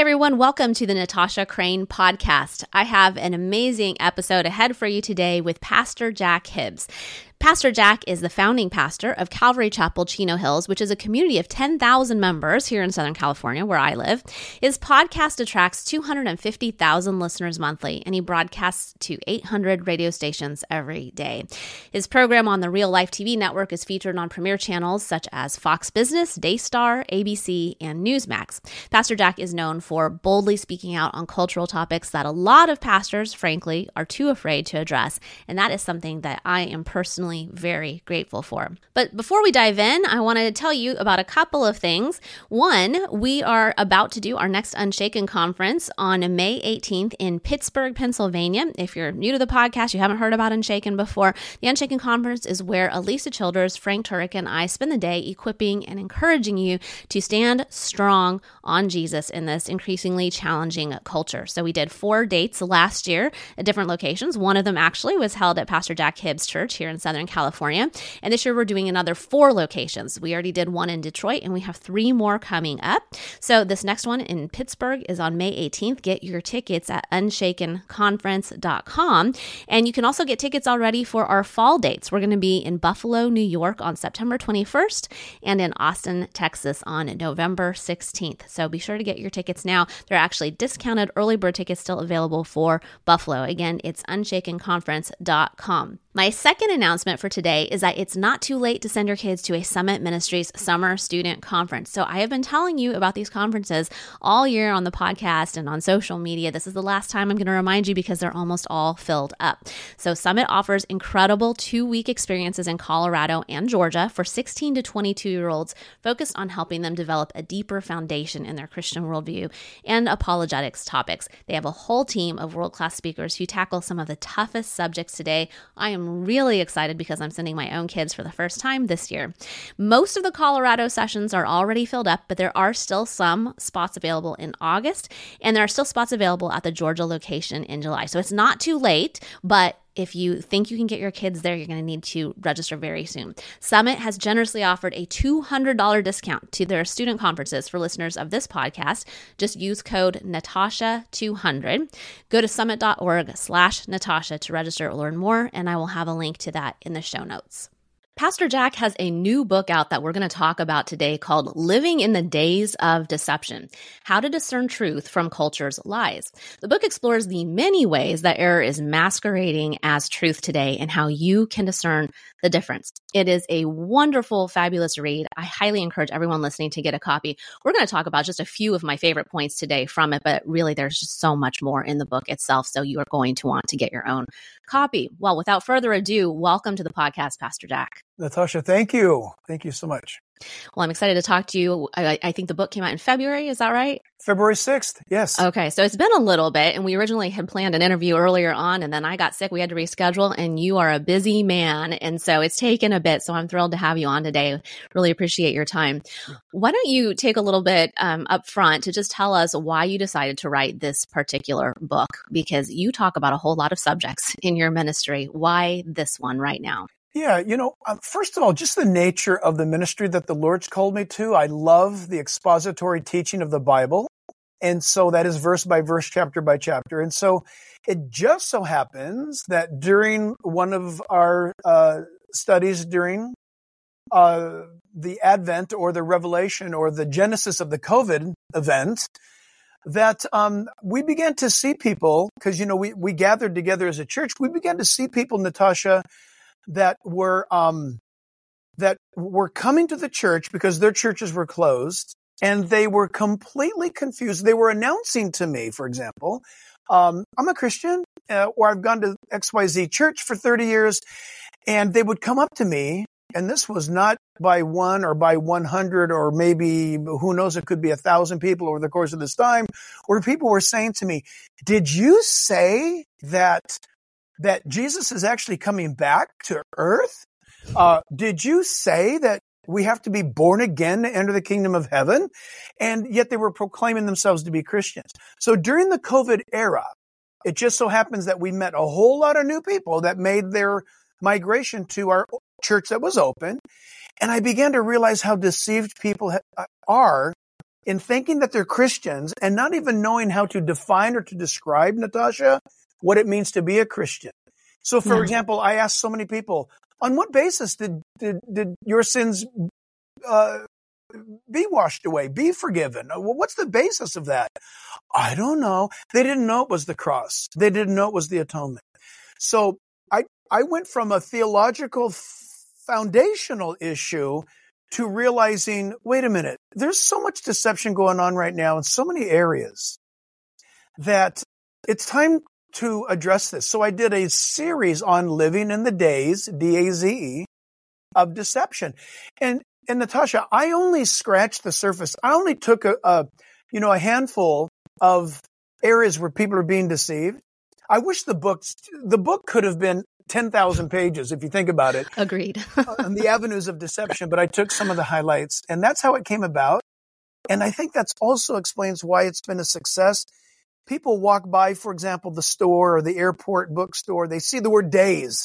everyone. Welcome to the Natasha Crane podcast. I have an amazing episode ahead for you today with Pastor Jack Hibbs. Pastor Jack is the founding pastor of Calvary Chapel, Chino Hills, which is a community of 10,000 members here in Southern California, where I live. His podcast attracts 250,000 listeners monthly, and he broadcasts to 800 radio stations every day. His program on the Real Life TV network is featured on premier channels such as Fox Business, Daystar, ABC, and Newsmax. Pastor Jack is known for boldly speaking out on cultural topics that a lot of pastors, frankly, are too afraid to address, and that is something that I am personally very grateful for. But before we dive in, I wanted to tell you about a couple of things. One, we are about to do our next Unshaken conference on May 18th in Pittsburgh, Pennsylvania. If you're new to the podcast, you haven't heard about Unshaken before, the Unshaken conference is where Elisa Childers, Frank Turek, and I spend the day equipping and encouraging you to stand strong on Jesus in this increasingly challenging culture. So we did 4 dates last year at different locations. One of them actually was held at Pastor Jack Hibbs' church here in Southern California. And this year we're doing another 4 locations. We already did one in Detroit and we have 3 more coming up. So this next one in Pittsburgh is on May 18th. Get your tickets at unshakenconference.com. And you can also get tickets already for our fall dates. We're going to be in Buffalo, New York on September 21st and in Austin, Texas on November 16th. So be sure to get your tickets now. There are actually discounted early bird tickets still available for Buffalo. Again, it's unshakenconference.com. My second announcement for today is that it's not too late to send your kids to a Summit Ministries Summer Student Conference. So I have been telling you about these conferences all year on the podcast and on social media. This is the last time I'm going to remind you because they're almost all filled up. So Summit offers incredible 2-week experiences in Colorado and Georgia for 16 to 22-year-olds focused on helping them develop a deeper foundation in their Christian worldview and apologetics topics. They have a whole team of world-class speakers who tackle some of the toughest subjects today. I am really excited because I'm sending my own kids for the first time this year. Most of the Colorado sessions are already filled up, but there are still some spots available in August, and there are still spots available at the Georgia location in July. So it's not too late, but if you think you can get your kids there, you're going to need to register very soon. Summit has generously offered a $200 discount to their student conferences for listeners of this podcast. Just use code Natasha200. Go to summit.org/Natasha to register or learn more, and I will have a link to that in the show notes. Pastor Jack has a new book out that we're going to talk about today called Living in the Days of Deception: How to Discern Truth from Culture's Lies. The book explores the many ways that error is masquerading as truth today and how you can discern the difference. It is a wonderful, fabulous read. I highly encourage everyone listening to get a copy. We're going to talk about just a few of my favorite points today from it, but really there's just so much more in the book itself, so you are going to want to get your own copy. Well, without further ado, welcome to the podcast, Pastor Jack. Natasha, thank you. Thank you so much. Well, I'm excited to talk to you. I think the book came out in February. Is that right? February 6th. Yes. Okay. So it's been a little bit, and we originally had planned an interview earlier on, and then I got sick. We had to reschedule, and you are a busy man. And so it's taken a bit. So I'm thrilled to have you on today. Really appreciate your time. Why don't you take a little bit up front to just tell us why you decided to write this particular book? Because you talk about a whole lot of subjects in your ministry. Why this one right now? Yeah, first of all, just the nature of the ministry that the Lord's called me to. I love the expository teaching of the Bible. And so that is verse by verse, chapter by chapter. And so it just so happens that during one of our studies during the Advent or the Revelation or the Genesis of the COVID event, that we began to see people, because, we gathered together as a church, we began to see people, Natasha, that were coming to the church because their churches were closed, and they were completely confused. They were announcing to me, for example, I'm a Christian, or I've gone to XYZ church for 30 years, and they would come up to me, and this was not by 1 or by 100 or maybe, who knows, it could be 1,000 people over the course of this time, where people were saying to me, did you say that Jesus is actually coming back to earth? Did you say that we have to be born again to enter the kingdom of heaven? And yet they were proclaiming themselves to be Christians. So during the COVID era, it just so happens that we met a whole lot of new people that made their migration to our church that was open. And I began to realize how deceived people are in thinking that they're Christians and not even knowing how to define or to describe, Natasha, what it means to be a Christian. So, for example, I asked so many people, on what basis did your sins be washed away, be forgiven? What's the basis of that? I don't know. They didn't know it was the cross. They didn't know it was the atonement. So I went from a theological foundational issue to realizing, wait a minute, there's so much deception going on right now in so many areas that it's time to address this. So I did a series on living in the days, DAZE, of deception. And Natasha, I only scratched the surface. I only took a handful of areas where people are being deceived. I wish the book could have been 10,000 pages, if you think about it. Agreed. On the avenues of deception, but I took some of the highlights, and that's how it came about. And I think that's also explains why it's been a success. People walk by, for example, the store or the airport bookstore. They see the word days.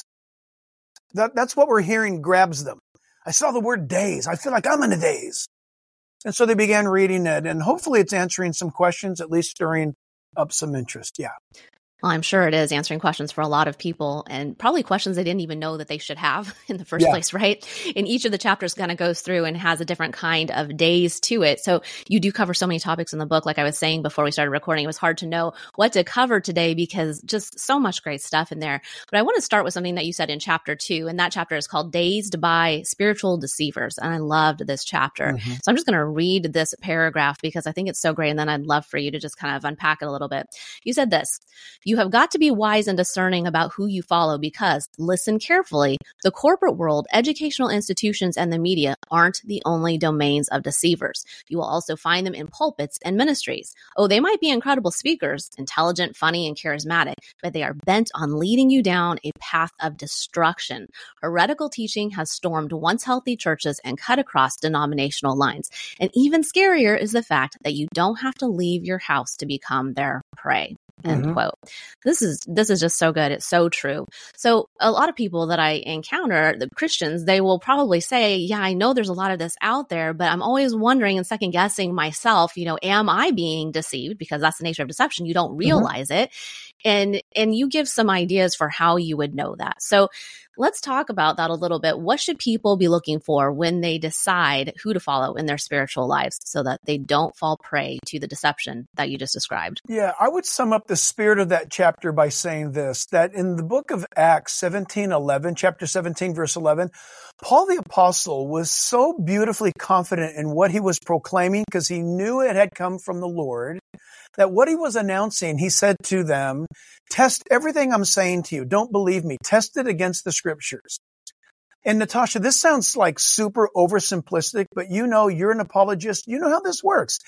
That's what we're hearing grabs them. I saw the word days. I feel like I'm in a daze. And so they began reading it, and hopefully it's answering some questions, at least stirring up some interest. Yeah. Well, I'm sure it is answering questions for a lot of people, and probably questions they didn't even know that they should have in the first place, right? And each of the chapters kind of goes through and has a different kind of days to it. So you do cover so many topics in the book. Like I was saying before we started recording, it was hard to know what to cover today because just so much great stuff in there. But I want to start with something that you said in chapter 2, and that chapter is called Dazed by Spiritual Deceivers. And I loved this chapter. Mm-hmm. So I'm just going to read this paragraph because I think it's so great. And then I'd love for you to just kind of unpack it a little bit. You said this: "You have got to be wise and discerning about who you follow because, listen carefully, the corporate world, educational institutions, and the media aren't the only domains of deceivers. You will also find them in pulpits and ministries. Oh, they might be incredible speakers, intelligent, funny, and charismatic, but they are bent on leading you down a path of destruction. Heretical teaching has stormed once healthy churches and cut across denominational lines. And even scarier is the fact that you don't have to leave your house to become their prey." End quote. This is just so good. It's so true. So a lot of people that I encounter, the Christians, they will probably say, yeah, I know there's a lot of this out there, but I'm always wondering and second guessing myself, am I being deceived? Because that's the nature of deception. You don't realize it. And you give some ideas for how you would know that. So let's talk about that a little bit. What should people be looking for when they decide who to follow in their spiritual lives so that they don't fall prey to the deception that you just described? Yeah, I would sum up the spirit of that chapter by saying this, that in the book of Acts 17:11, chapter 17, verse 11, Paul the apostle was so beautifully confident in what he was proclaiming because he knew it had come from the Lord, that what he was announcing, he said to them, test everything I'm saying to you. Don't believe me. Test it against the scriptures. And Natasha, this sounds like super oversimplistic, but you're an apologist. You know how this works.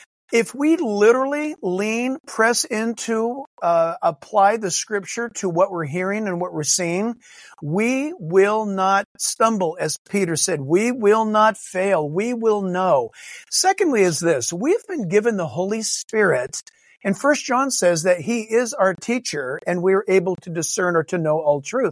If we literally press into, apply the scripture to what we're hearing and what we're seeing, we will not stumble, as Peter said. We will not fail. We will know. Secondly is this: we've been given the Holy Spirit, and 1 John says that he is our teacher and we're able to discern or to know all truth.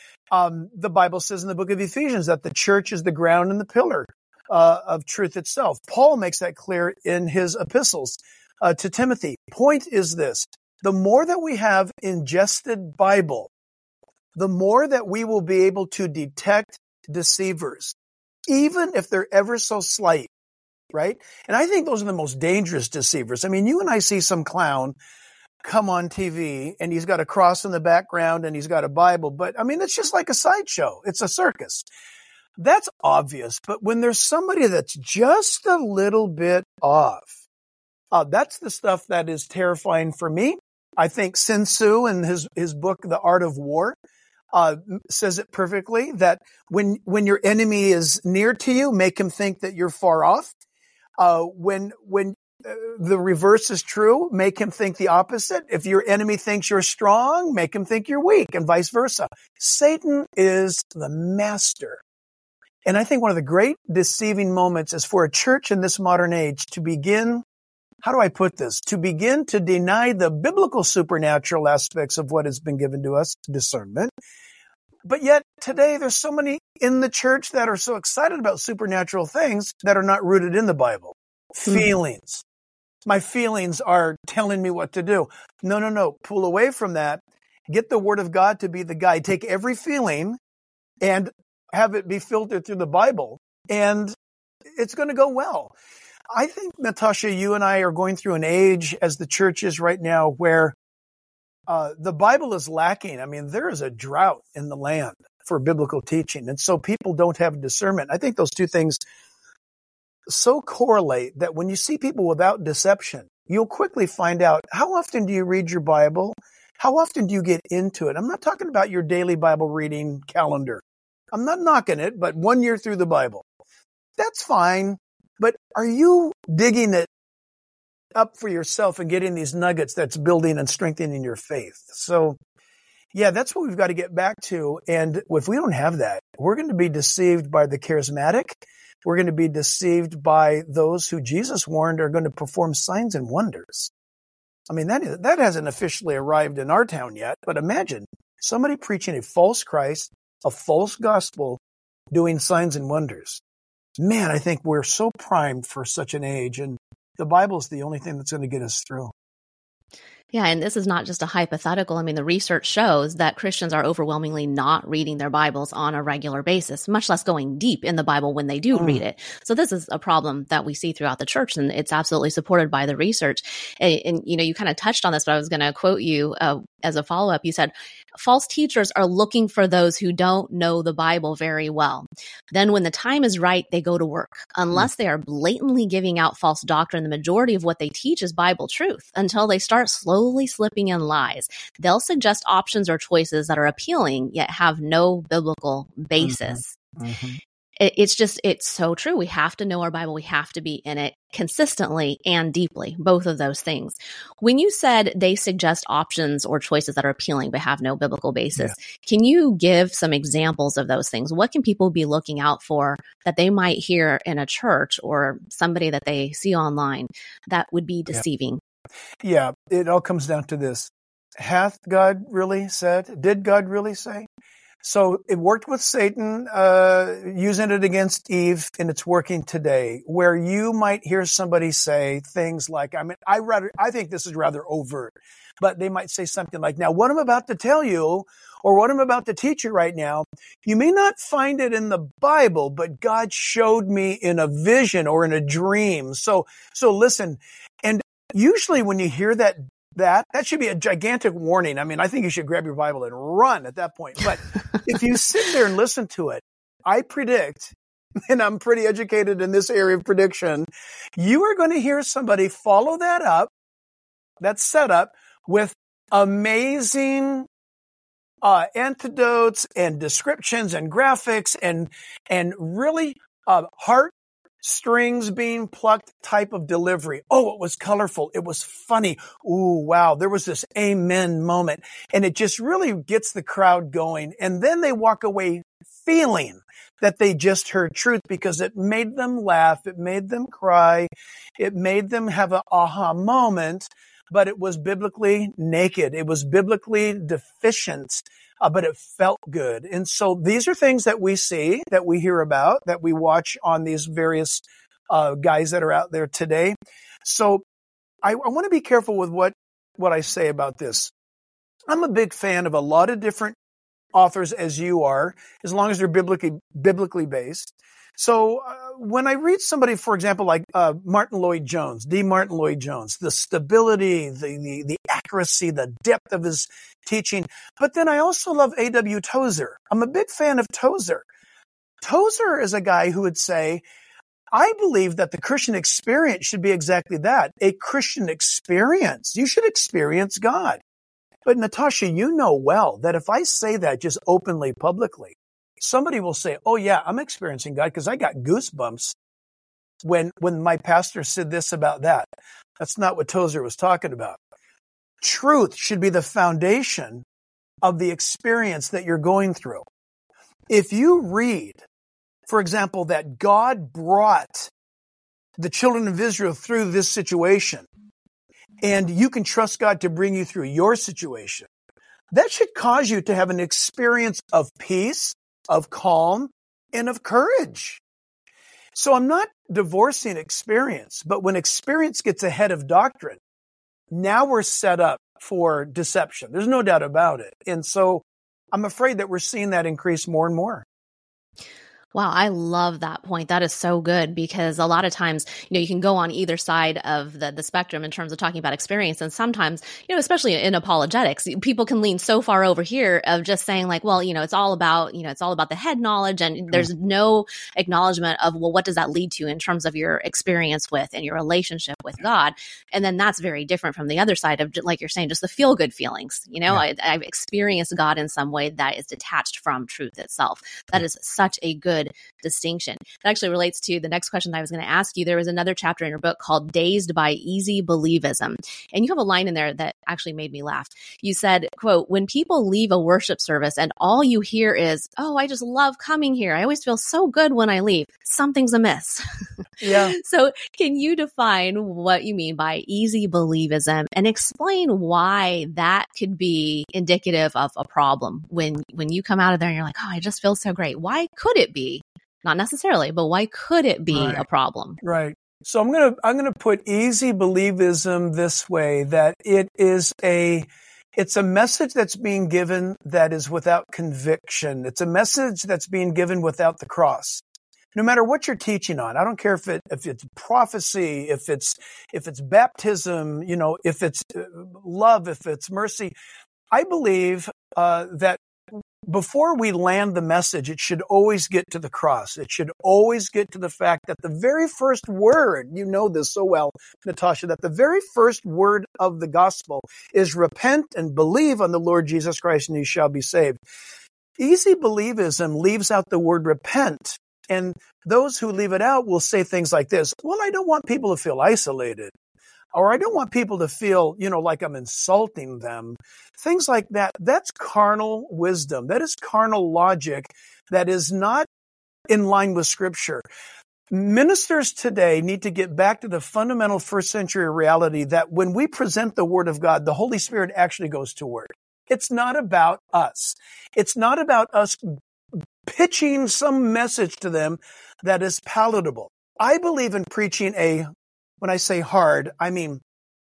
The Bible says in the book of Ephesians that the church is the ground and the pillar of truth itself. Paul makes that clear in his epistles to Timothy. Point is this: the more that we have ingested Bible, the more that we will be able to detect deceivers, even if they're ever so slight, right? And I think those are the most dangerous deceivers. I mean, you and I see some clown come on TV and he's got a cross in the background and he's got a Bible, but I mean, it's just like a sideshow. It's a circus. That's obvious. But when there's somebody that's just a little bit off, that's the stuff that is terrifying for me. I think Sun Tzu in his book, The Art of War, says it perfectly, that when your enemy is near to you, make him think that you're far off. When the reverse is true, make him think the opposite. If your enemy thinks you're strong, make him think you're weak, and vice versa. Satan is the master. And I think one of the great deceiving moments is for a church in this modern age to begin, how do I put this? To begin to deny the biblical supernatural aspects of what has been given to us, discernment. But yet today there's so many in the church that are so excited about supernatural things that are not rooted in the Bible. feelings. My feelings are telling me what to do. No. Pull away from that. Get the Word of God to be the guide. Take every feeling and have it be filtered through the Bible, and it's going to go well. I think, Natasha, you and I are going through an age as the church is right now where the Bible is lacking. I mean, there is a drought in the land for biblical teaching, and so people don't have discernment. I think those two things so correlate that when you see people without deception, you'll quickly find out, how often do you read your Bible? How often do you get into it? I'm not talking about your daily Bible reading calendar. I'm not knocking it, but 1 year through the Bible. That's fine. But are you digging it up for yourself and getting these nuggets that's building and strengthening your faith? So, yeah, that's what we've got to get back to. And if we don't have that, we're going to be deceived by the charismatic. We're going to be deceived by those who Jesus warned are going to perform signs and wonders. I mean, that hasn't officially arrived in our town yet, but imagine somebody preaching a false Christ, a false gospel, doing signs and wonders. Man, I think we're so primed for such an age, and the Bible is the only thing that's going to get us through. Yeah, and this is not just a hypothetical. I mean, the research shows that Christians are overwhelmingly not reading their Bibles on a regular basis, much less going deep in the Bible when they do read it. So this is a problem that we see throughout the church, and it's absolutely supported by the research. And you know, you kind of touched on this, but I was going to quote you as a follow-up. You said, false teachers are looking for those who don't know the Bible very well. Then when the time is right, they go to work. Unless they are blatantly giving out false doctrine, the majority of what they teach is Bible truth. Until they start slowly slipping in lies, they'll suggest options or choices that are appealing, yet have no biblical basis. It's so true. We have to know our Bible. We have to be in it consistently and deeply, both of those things. When you said they suggest options or choices that are appealing but have no biblical basis, can you give some examples of those things? What can people be looking out for that they might hear in a church or somebody that they see online that would be deceiving? Yeah, it all comes down to this. Hath God really said? Did God really say? So it worked with Satan, using it against Eve, and it's working today, where you might hear somebody say things like, I think this is rather overt, but they might say something like, now what I'm about to tell you, or what I'm about to teach you right now, you may not find it in the Bible, but God showed me in a vision or in a dream. So listen, and usually when you hear that should be a gigantic warning. I mean, I think you should grab your Bible and run at that point. But if you sit there and listen to it, I predict, and I'm pretty educated in this area of prediction, you are going to hear somebody follow that setup with amazing antidotes and descriptions and graphics and really heart strings being plucked type of delivery. Oh, it was colorful. It was funny. Ooh, wow. There was this amen moment. And it just really gets the crowd going. And then they walk away feeling that they just heard truth because it made them laugh. It made them cry. It made them have an aha moment, but it was biblically naked. It was biblically deficient. But it felt good. And so these are things that we see, that we hear about, that we watch on these various guys that are out there today. So I want to be careful with what I say about this. I'm a big fan of a lot of different authors, as you are, as long as they're biblically based. So when I read somebody, for example, like Martin Lloyd-Jones, D. Martin Lloyd-Jones, the stability, the accuracy, the depth of his teaching. But then I also love A.W. Tozer. I'm a big fan of Tozer. Tozer is a guy who would say, I believe that the Christian experience should be exactly that, a Christian experience. You should experience God. But Natasha, you know well that if I say that just openly, publicly, somebody will say, oh yeah, I'm experiencing God because I got goosebumps when my pastor said this about that. That's not what Tozer was talking about. Truth should be the foundation of the experience that you're going through. If you read, for example, that God brought the children of Israel through this situation, and you can trust God to bring you through your situation, that should cause you to have an experience of peace, of calm, and of courage. So I'm not divorcing experience, but when experience gets ahead of doctrine, now we're set up for deception. There's no doubt about it. And so I'm afraid that we're seeing that increase more and more. Wow, I love that point. That is so good because a lot of times, you can go on either side of the spectrum in terms of talking about experience. And sometimes, especially in apologetics, people can lean so far over here of just saying like, well, it's all about the head knowledge. And there's no acknowledgement of, well, what does that lead to in terms of your experience with and your relationship with God? And then that's very different from the other side of, like you're saying, just the feel good feelings. I've experienced God in some way that is detached from truth itself. That is such a good distinction. It actually relates to the next question that I was going to ask you. There was another chapter in your book called Dazed by Easy Believism. And you have a line in there that actually made me laugh. You said, quote, when people leave a worship service and all you hear is, oh, I just love coming here. I always feel so good when I leave. Something's amiss. Yeah. So can you define what you mean by easy believism and explain why that could be indicative of a problem when you come out of there and you're like, oh, I just feel so great. Why could it be? Not necessarily, but why could it be a problem? Right. So I'm going to put easy believism this way, that it's a message that's being given that is without conviction. It's a message that's being given without the cross. No matter what you're teaching on, I don't care if it's prophecy, if it's baptism, if it's love, if it's mercy. I believe that before we land the message, it should always get to the cross. It should always get to the fact that the very first word, you know this so well, Natasha, that the very first word of the gospel is repent and believe on the Lord Jesus Christ and you shall be saved. Easy believism leaves out the word repent. And those who leave it out will say things like this, well, I don't want people to feel isolated. Or I don't want people to feel, like I'm insulting them. Things like that. That's carnal wisdom. That is carnal logic that is not in line with Scripture. Ministers today need to get back to the fundamental first century reality that when we present the Word of God, the Holy Spirit actually goes to work. It's not about us. It's not about us pitching some message to them that is palatable. I believe in preaching when I say hard, I mean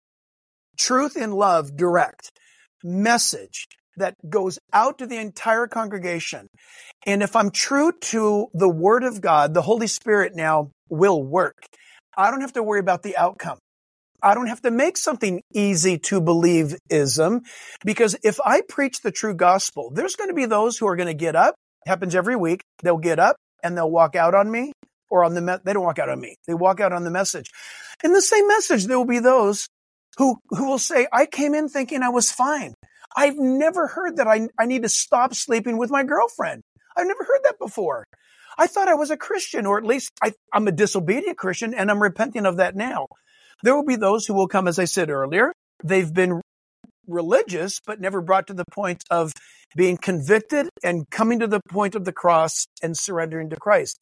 truth in love, direct message that goes out to the entire congregation. And if I'm true to the Word of God, the Holy Spirit now will work. I don't have to worry about the outcome. I don't have to make something easy to believeism, because if I preach the true gospel, there's going to be those who are going to get up. It happens every week. They'll get up and they'll walk out on me. Or they don't walk out on me. They walk out on the message. In the same message, there will be those who will say, I came in thinking I was fine. I've never heard that I need to stop sleeping with my girlfriend. I've never heard that before. I thought I was a Christian, or at least I'm a disobedient Christian, and I'm repenting of that now. There will be those who will come, as I said earlier. They've been religious, but never brought to the point of being convicted and coming to the point of the cross and surrendering to Christ.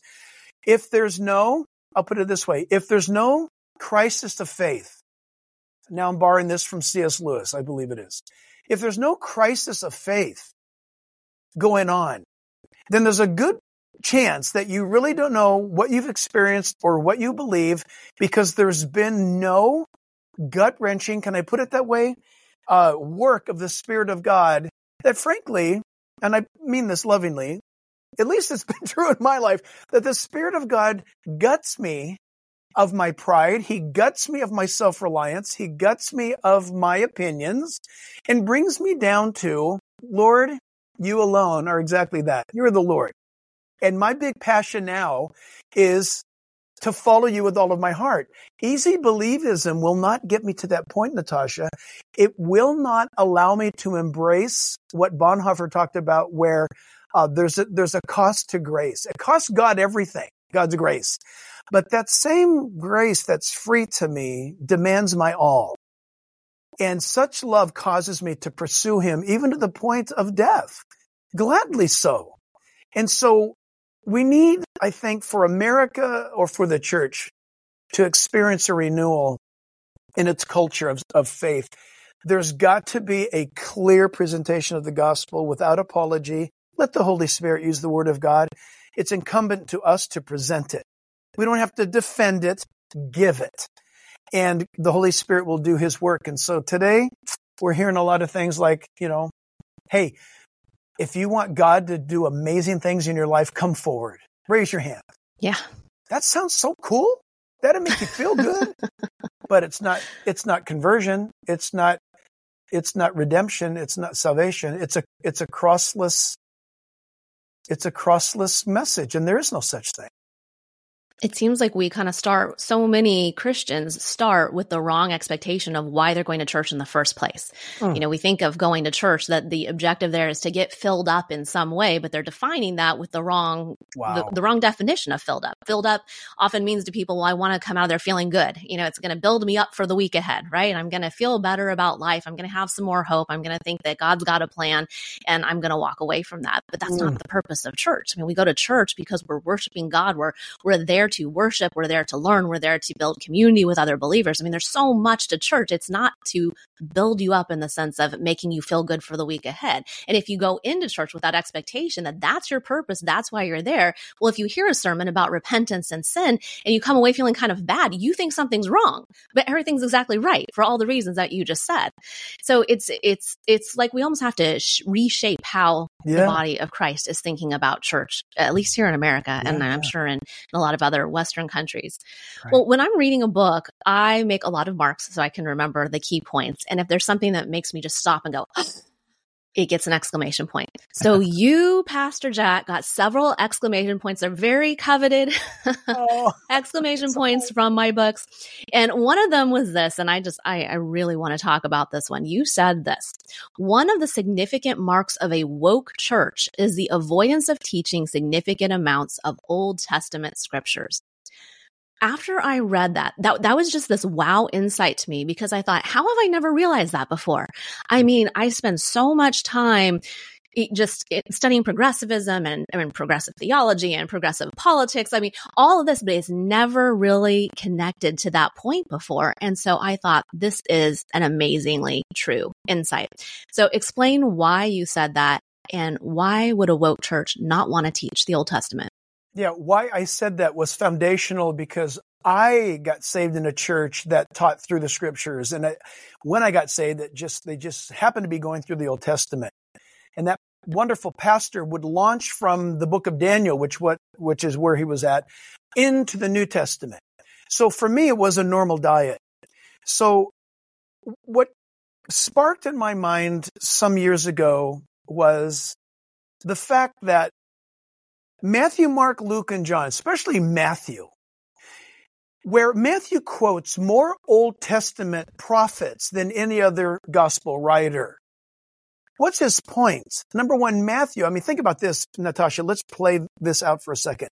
I'll put it this way, if there's no crisis of faith, now I'm borrowing this from C.S. Lewis, I believe it is. If there's no crisis of faith going on, then there's a good chance that you really don't know what you've experienced or what you believe, because there's been no gut-wrenching, can I put it that way, work of the Spirit of God that frankly, and I mean this lovingly, at least it's been true in my life, that the Spirit of God guts me of my pride. He guts me of my self-reliance. He guts me of my opinions and brings me down to, Lord, you alone are exactly that. You're the Lord. And my big passion now is to follow you with all of my heart. Easy believism will not get me to that point, Natasha. It will not allow me to embrace what Bonhoeffer talked about, where there's a cost to grace. It costs God everything, God's grace. But that same grace that's free to me demands my all. And such love causes me to pursue him even to the point of death. Gladly so. And so we need, I think, for America or for the church to experience a renewal in its culture of faith. There's got to be a clear presentation of the gospel without apology. Let the Holy Spirit use the Word of God. It's incumbent to us to present it. We don't have to defend it. Give it. And the Holy Spirit will do his work. And so today we're hearing a lot of things like, hey, if you want God to do amazing things in your life, come forward. Raise your hand. Yeah. That sounds so cool. That'll make you feel good. But it's not conversion. It's not redemption. It's not salvation. It's a crossless message, and there is no such thing. It seems like we kind of so many Christians start with the wrong expectation of why they're going to church in the first place. We think of going to church that the objective there is to get filled up in some way, but they're defining that with the wrong definition of filled up. Filled up often means to people, well, I want to come out of there feeling good. It's going to build me up for the week ahead, right? I'm going to feel better about life. I'm going to have some more hope. I'm going to think that God's got a plan and I'm going to walk away from that. But that's not the purpose of church. We go to church because we're worshiping God. We're there to worship. We're there to learn. We're there to build community with other believers. There's so much to church. It's not to build you up in the sense of making you feel good for the week ahead. And if you go into church with that expectation that that's your purpose, that's why you're there. Well, if you hear a sermon about repentance and sin and you come away feeling kind of bad, you think something's wrong, but everything's exactly right for all the reasons that you just said. So it's like we almost have to reshape how the body of Christ is thinking about church, at least here in America. And I'm sure in a lot of other Western countries. Right. Well, when I'm reading a book, I make a lot of marks so I can remember the key points. And if there's something that makes me just stop and go, it gets an exclamation point. So you, Pastor Jack, got several exclamation points. They're very coveted exclamation points from my books. And one of them was this, and I really want to talk about this one. You said this: one of the significant marks of a woke church is the avoidance of teaching significant amounts of Old Testament scriptures. After I read that was just this wow insight to me, because I thought, how have I never realized that before? I spend so much time studying progressivism and progressive theology and progressive politics. All of this, but it's never really connected to that point before. And so I thought this is an amazingly true insight. So explain why you said that, and why would a woke church not want to teach the Old Testament? Yeah, why I said that was foundational, because I got saved in a church that taught through the scriptures. And when I got saved, they just happened to be going through the Old Testament. And that wonderful pastor would launch from the book of Daniel, which is where he was at, into the New Testament. So for me, it was a normal diet. So what sparked in my mind some years ago was the fact that Matthew, Mark, Luke, and John, especially Matthew, where Matthew quotes more Old Testament prophets than any other gospel writer. What's his point? Number one, Matthew. Think about this, Natasha. Let's play this out for a second.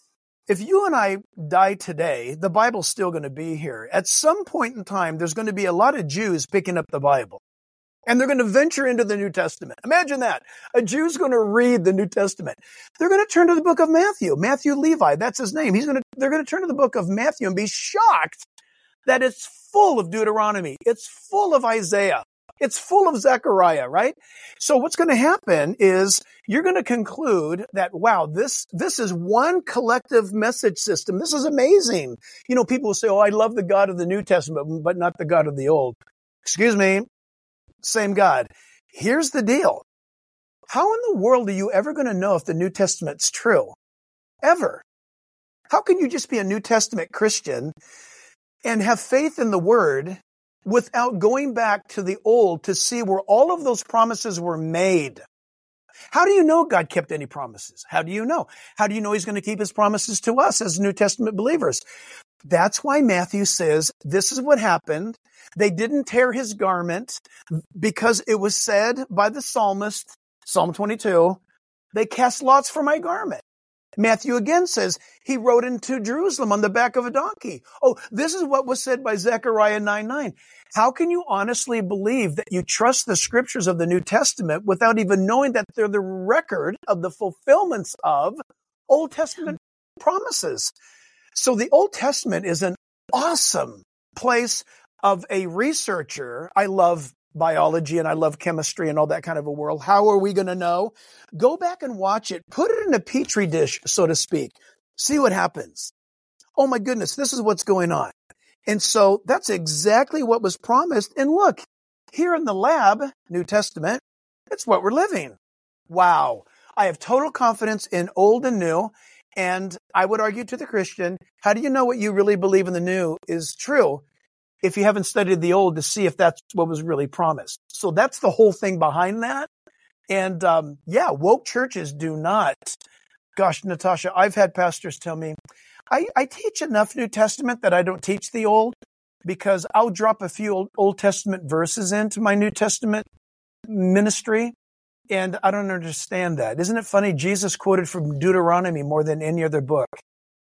If you and I die today, the Bible's still going to be here. At some point in time, there's going to be a lot of Jews picking up the Bible. And they're going to venture into the New Testament. Imagine that. A Jew's going to read the New Testament. They're going to turn to the book of Matthew. Matthew Levi, that's his name. They're going to turn to the book of Matthew and be shocked that it's full of Deuteronomy. It's full of Isaiah. It's full of Zechariah, right? So what's going to happen is you're going to conclude that, wow, this is one collective message system. This is amazing. People will say, oh, I love the God of the New Testament, but not the God of the Old. Excuse me. Same God. Here's the deal. How in the world are you ever going to know if the New Testament's true? Ever. How can you just be a New Testament Christian and have faith in the Word without going back to the Old to see where all of those promises were made? How do you know God kept any promises? How do you know? How do you know He's going to keep His promises to us as New Testament believers? That's why Matthew says, this is what happened. They didn't tear his garment because it was said by the psalmist, Psalm 22, they cast lots for my garment. Matthew again says he rode into Jerusalem on the back of a donkey. Oh, this is what was said by Zechariah 9:9. How can you honestly believe that you trust the scriptures of the New Testament without even knowing that they're the record of the fulfillments of Old Testament promises? So the Old Testament is an awesome place of a researcher. I love biology and I love chemistry and all that kind of a world. How are we going to know? Go back and watch it. Put it in a petri dish, so to speak. See what happens. oh my goodness, this is what's going on. And so that's exactly what was promised. And look, here in the lab, New Testament, it's what we're living. Wow. I have total confidence in old and new. And I would argue to the Christian, how do you know what you really believe in the new is true if you haven't studied the old to see if that's what was really promised? So that's the whole thing behind that. And woke churches do not. Gosh, Natasha, I've had pastors tell me, I teach enough New Testament that I don't teach the Old, because I'll drop a few Old Testament verses into my New Testament ministry, and I don't understand that. Isn't it funny? Jesus quoted from Deuteronomy more than any other book.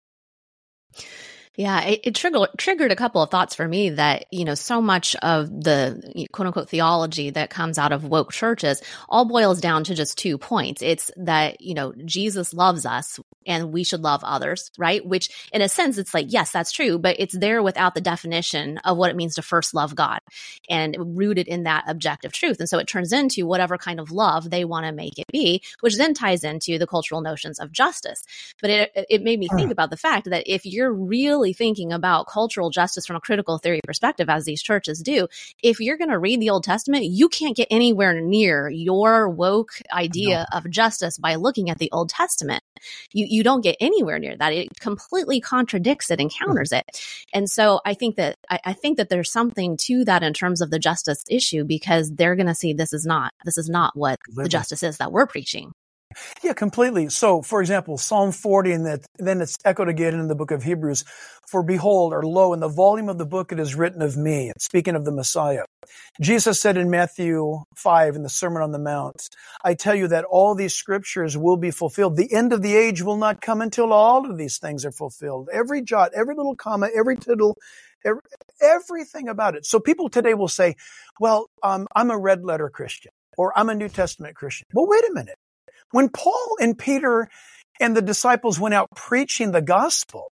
Yeah, it triggered a couple of thoughts for me that, so much of the quote unquote theology that comes out of woke churches all boils down to just 2 points. It's that, Jesus loves us and we should love others, right? Which in a sense, it's like, yes, that's true, but it's there without the definition of what it means to first love God and rooted in that objective truth. And so it turns into whatever kind of love they want to make it be, which then ties into the cultural notions of justice. But it made me think about the fact that if you're really thinking about cultural justice from a critical theory perspective, as these churches do, if you're going to read the Old Testament, you can't get anywhere near your woke idea of justice by looking at the Old Testament. You don't get anywhere near that. It completely contradicts it and counters it. And so I think that there's something to that in terms of the justice issue, because they're going to see this is not what the justice is that we're preaching. Yeah, completely. So, for example, Psalm 40, and then it's echoed again in the book of Hebrews. For behold, or lo, in the volume of the book it is written of me. Speaking of the Messiah. Jesus said in Matthew 5 in the Sermon on the Mount, I tell you that all these scriptures will be fulfilled. The end of the age will not come until all of these things are fulfilled. Every jot, every little comma, every tittle, everything about it. So people today will say, well, I'm a red letter Christian, or I'm a New Testament Christian. Well, wait a minute. When Paul and Peter and the disciples went out preaching the gospel,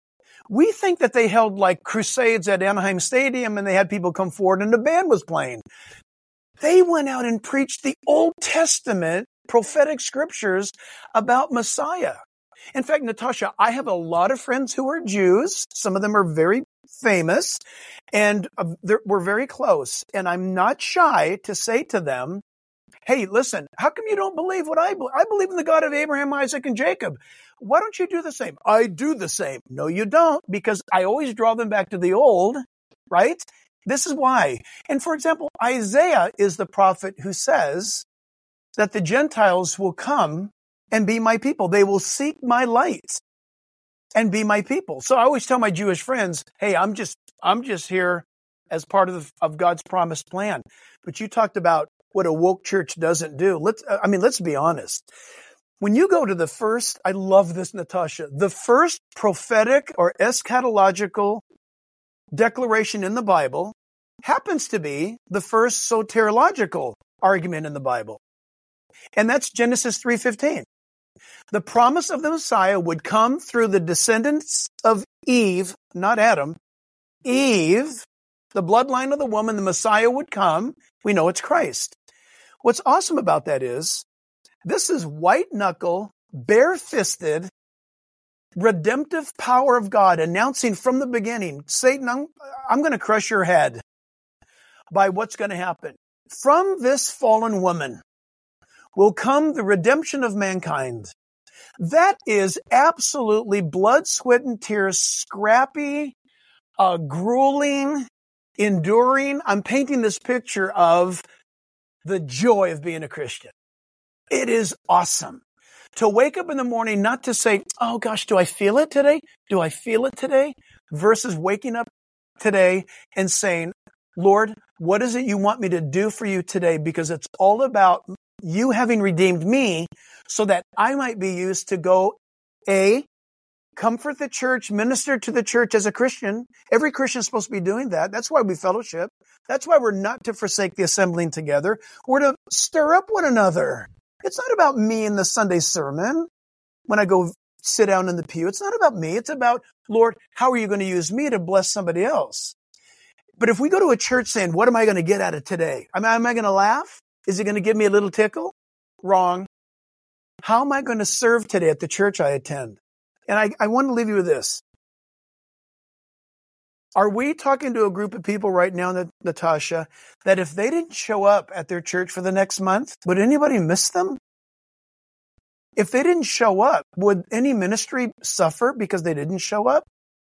we think that they held like crusades at Anaheim Stadium and they had people come forward and the band was playing. They went out and preached the Old Testament prophetic scriptures about Messiah. In fact, Natasha, I have a lot of friends who are Jews. Some of them are very famous and we're very close. And I'm not shy to say to them, hey, listen, how come you don't believe what I believe? I believe in the God of Abraham, Isaac, and Jacob. Why don't you do the same? I do the same. No, you don't, because I always draw them back to the old, right? This is why. And for example, Isaiah is the prophet who says that the Gentiles will come and be my people. They will seek my light and be my people. So I always tell my Jewish friends, hey, I'm just here as part of God's promised plan. But you talked about what a woke church doesn't do. Let's be honest. When you go to the first, I love this, Natasha, the first prophetic or eschatological declaration in the Bible happens to be the first soteriological argument in the Bible. And that's Genesis 3:15. The promise of the Messiah would come through the descendants of Eve, not Adam. Eve, the bloodline of the woman, the Messiah would come. We know it's Christ. What's awesome about that is this is white-knuckle, bare-fisted, redemptive power of God announcing from the beginning, Satan, I'm going to crush your head by what's going to happen. From this fallen woman will come the redemption of mankind. That is absolutely blood, sweat, and tears, scrappy, grueling, enduring. I'm painting this picture of the joy of being a Christian. It is awesome to wake up in the morning, not to say, oh gosh, do I feel it today? Do I feel it today? Versus waking up today and saying, Lord, what is it you want me to do for you today? Because it's all about you having redeemed me so that I might be used to go, comfort the church, minister to the church as a Christian. Every Christian is supposed to be doing that. That's why we fellowship. That's why we're not to forsake the assembling together. We're to stir up one another. It's not about me in the Sunday sermon when I go sit down in the pew. It's not about me. It's about, Lord, how are you going to use me to bless somebody else? But if we go to a church saying, what am I going to get out of today? Am I going to laugh? Is it going to give me a little tickle? Wrong. How am I going to serve today at the church I attend? And I want to leave you with this. Are we talking to a group of people right now, Natasha, that if they didn't show up at their church for the next month, would anybody miss them? If they didn't show up, would any ministry suffer because they didn't show up?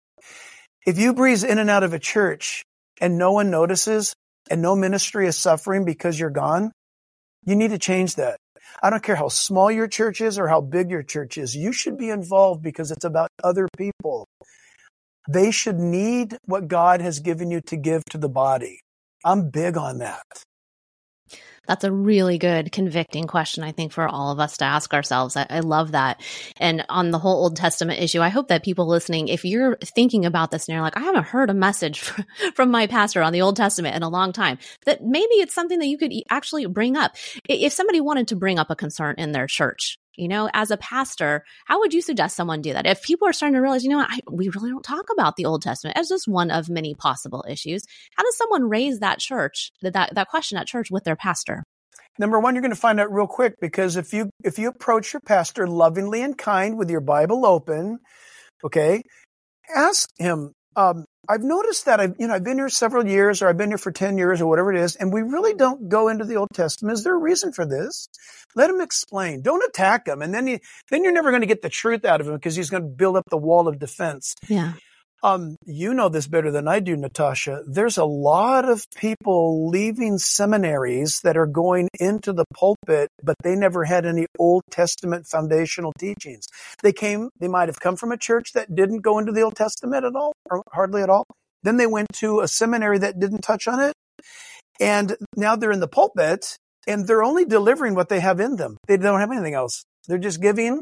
If you breeze in and out of a church and no one notices and no ministry is suffering because you're gone, you need to change that. I don't care how small your church is or how big your church is. You should be involved because it's about other people. They should need what God has given you to give to the body. I'm big on that. That's a really good convicting question, I think, for all of us to ask ourselves. I love that. And on the whole Old Testament issue, I hope that people listening, if you're thinking about this and you're like, I haven't heard a message from my pastor on the Old Testament in a long time, that maybe it's something that you could actually bring up. If somebody wanted to bring up a concern in their church, as a pastor, how would you suggest someone do that? If people are starting to realize, we really don't talk about the Old Testament as just one of many possible issues. How does someone raise that question at church with their pastor? Number one, you're going to find out real quick, because if you approach your pastor lovingly and kind with your Bible open, okay, ask him, I've noticed that I've been here several years, or I've been here for 10 years or whatever it is, and we really don't go into the Old Testament. Is there a reason for this? Let him explain. Don't attack him. And then you're never going to get the truth out of him, because he's going to build up the wall of defense. Yeah. You know this better than I do, Natasha. There's a lot of people leaving seminaries that are going into the pulpit, but they never had any Old Testament foundational teachings. They might have come from a church that didn't go into the Old Testament at all, or hardly at all. Then they went to a seminary that didn't touch on it. And now they're in the pulpit, and they're only delivering what they have in them. They don't have anything else. They're just giving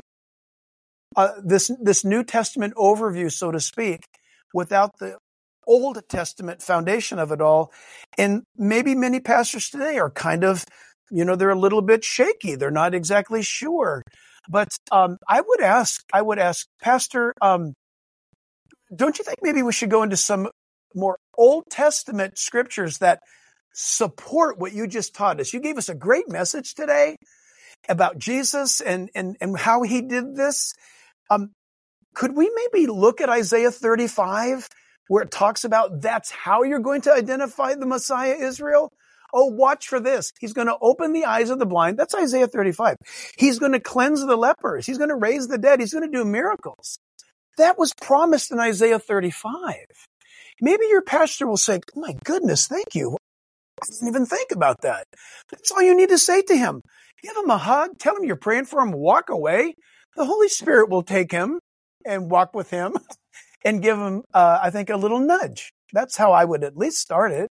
this New Testament overview, so to speak, without the Old Testament foundation of it all. And maybe many pastors today are kind of, they're a little bit shaky. They're not exactly sure. But I would ask, Pastor, don't you think maybe we should go into some more Old Testament scriptures that support what you just taught us? You gave us a great message today about Jesus and how he did this. Could we maybe look at Isaiah 35, where it talks about that's how you're going to identify the Messiah, Israel? Oh, watch for this. He's going to open the eyes of the blind. That's Isaiah 35. He's going to cleanse the lepers. He's going to raise the dead. He's going to do miracles. That was promised in Isaiah 35. Maybe your pastor will say, oh my goodness, thank you. I didn't even think about that. That's all you need to say to him. Give him a hug. Tell him you're praying for him. Walk away. The Holy Spirit will take him and walk with him and give him, I think, a little nudge. That's how I would at least start it.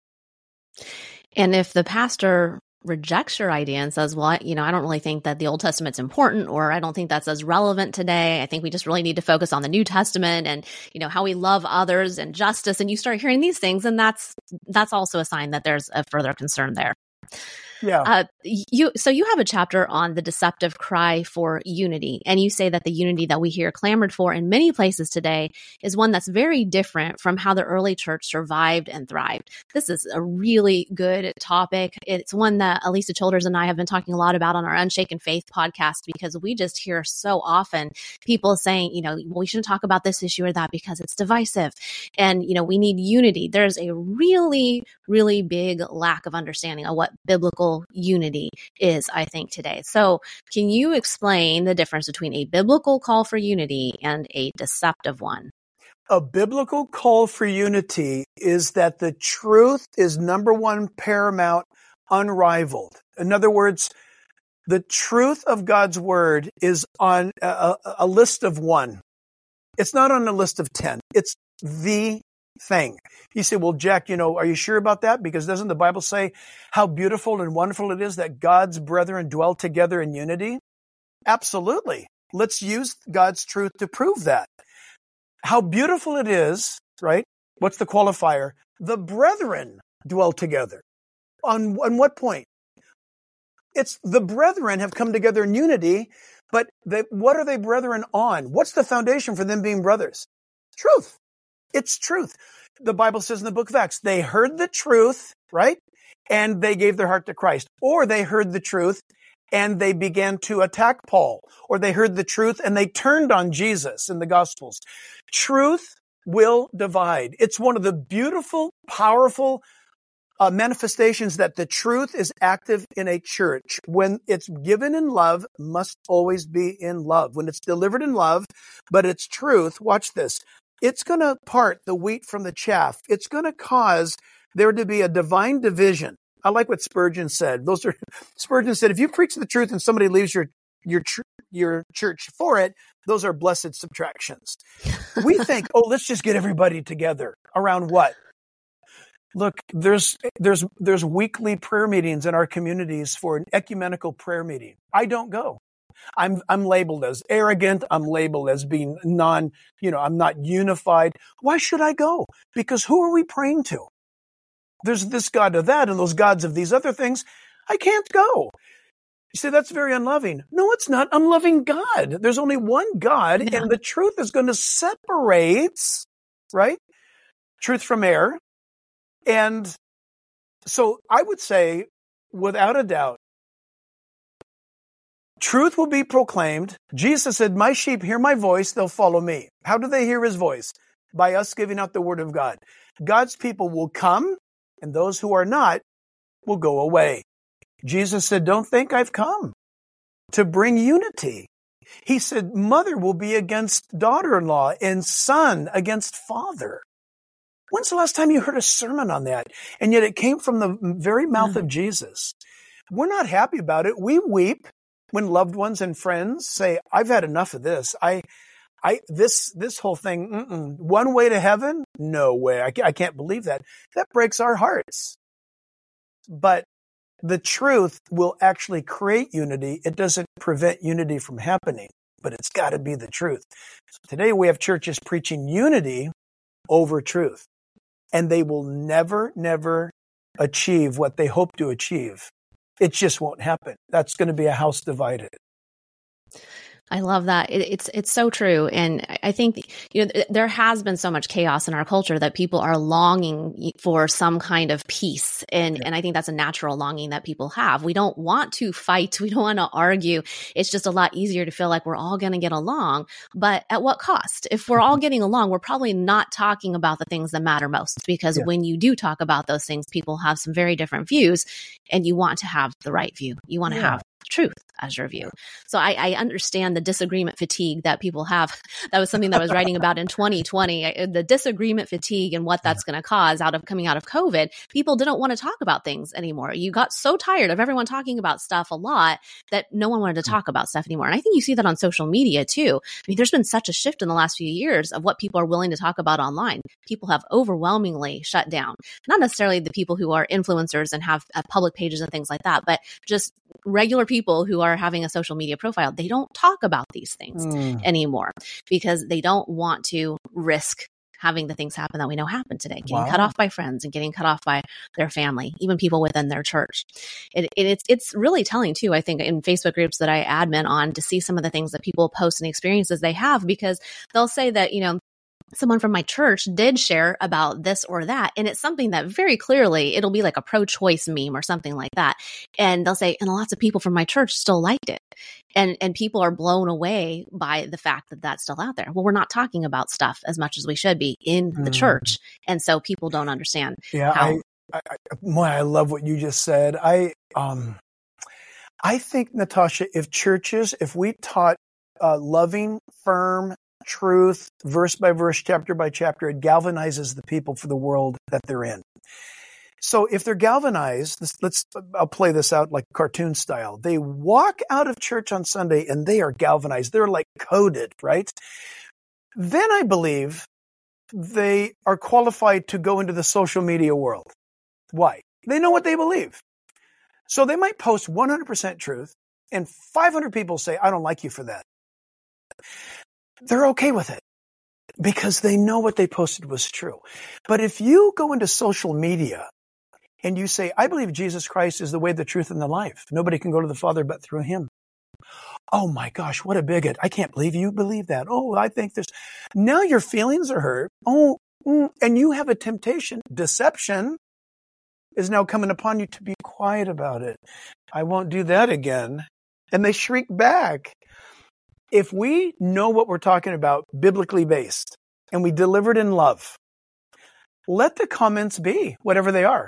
And if the pastor rejects your idea and says, well, I don't really think that the Old Testament's important, or I don't think that's as relevant today. I think we just really need to focus on the New Testament and, how we love others and justice. And you start hearing these things, and that's also a sign that there's a further concern there. Yeah. You have a chapter on the deceptive cry for unity, and you say that the unity that we hear clamored for in many places today is one that's very different from how the early church survived and thrived. This is a really good topic. It's one that Alisa Childers and I have been talking a lot about on our Unshaken Faith podcast, because we just hear so often people saying, we shouldn't talk about this issue or that because it's divisive, and we need unity. There's a really, really big lack of understanding of what biblical unity is, I think, today. So can you explain the difference between a biblical call for unity and a deceptive one? A biblical call for unity is that the truth is number one, paramount, unrivaled. In other words, the truth of God's word is on a list of one. It's not on a list of 10. It's the thing. You say, well, Jack, are you sure about that? Because doesn't the Bible say how beautiful and wonderful it is that God's brethren dwell together in unity? Absolutely. Let's use God's truth to prove that. How beautiful it is, right? What's the qualifier? The brethren dwell together. On what point? It's the brethren have come together in unity, but what are they brethren on? What's the foundation for them being brothers? Truth. It's truth. The Bible says in the book of Acts, they heard the truth, right? And they gave their heart to Christ. Or they heard the truth and they began to attack Paul. Or they heard the truth and they turned on Jesus in the Gospels. Truth will divide. It's one of the beautiful, powerful manifestations that the truth is active in a church. When it's given in love, must always be in love. When it's delivered in love, but it's truth, watch this. It's going to part the wheat from the chaff. It's going to cause there to be a divine division. I like what Spurgeon said. Spurgeon said, if you preach the truth and somebody leaves your church for it, those are blessed subtractions. We think, let's just get everybody together around what? Look, there's weekly prayer meetings in our communities for an ecumenical prayer meeting. I don't go. I'm labeled as arrogant. I'm labeled as being I'm not unified. Why should I go? Because who are we praying to? There's this God of that and those gods of these other things. I can't go. You say, that's very unloving. No, it's not. I'm loving God. There's only one God, and the truth is going to separate, right? Truth from error. And so I would say, without a doubt, truth will be proclaimed. Jesus said, my sheep hear my voice, they'll follow me. How do they hear his voice? By us giving out the word of God. God's people will come, and those who are not will go away. Jesus said, don't think I've come to bring unity. He said, mother will be against daughter-in-law and son against father. When's the last time you heard a sermon on that? And yet it came from the very mouth of Jesus. We're not happy about it. We weep when loved ones and friends say, I've had enough of this. This whole thing, one way to heaven? No way. I can't believe that. That breaks our hearts. But the truth will actually create unity. It doesn't prevent unity from happening, but it's got to be the truth. So today we have churches preaching unity over truth, and they will never achieve what they hope to achieve. It just won't happen. That's going to be a house divided. I love that. It's so true. And I think, there has been so much chaos in our culture that people are longing for some kind of peace. And I think that's a natural longing that people have. We don't want to fight. We don't want to argue. It's just a lot easier to feel like we're all going to get along. But at what cost? If we're all getting along, we're probably not talking about the things that matter most, because when you do talk about those things, people have some very different views, and you want to have the right view. You want to have truth as your view. So I understand the disagreement fatigue that people have. That was something that I was writing about in 2020, the disagreement fatigue and what that's going to cause coming out of COVID. People didn't want to talk about things anymore. You got so tired of everyone talking about stuff a lot that no one wanted to talk about stuff anymore. And I think you see that on social media too. I mean, there's been such a shift in the last few years of what people are willing to talk about online. People have overwhelmingly shut down, not necessarily the people who are influencers and have public pages and things like that, but just regular people who are having a social media profile. They don't talk about these things anymore because they don't want to risk having the things happen that we know happen today, getting cut off by friends and getting cut off by their family, even people within their church. It's really telling too, I think, in Facebook groups that I admin on, to see some of the things that people post and experiences they have, because they'll say that, someone from my church did share about this or that. And it's something that very clearly, it'll be like a pro-choice meme or something like that. And they'll say, and lots of people from my church still liked it. And people are blown away by the fact that that's still out there. Well, we're not talking about stuff as much as we should be in the church. And so people don't understand. Yeah, I love what you just said. I think, Natasha, if we taught loving, firm, truth, verse by verse, chapter by chapter, it galvanizes the people for the world that they're in. So if they're galvanized, I'll play this out like cartoon style. They walk out of church on Sunday and they are galvanized. They're like coded, right? Then I believe they are qualified to go into the social media world. Why? They know what they believe. So they might post 100% truth and 500 people say, I don't like you for that. They're okay with it because they know what they posted was true. But if you go into social media and you say, I believe Jesus Christ is the way, the truth, and the life. Nobody can go to the Father but through him. Oh my gosh, what a bigot. I can't believe you believe that. Oh, I think there's... Now your feelings are hurt. And you have a temptation. Deception is now coming upon you to be quiet about it. I won't do that again. And they shrink back. If we know what we're talking about, biblically based, and we deliver it in love. Let the comments be whatever they are.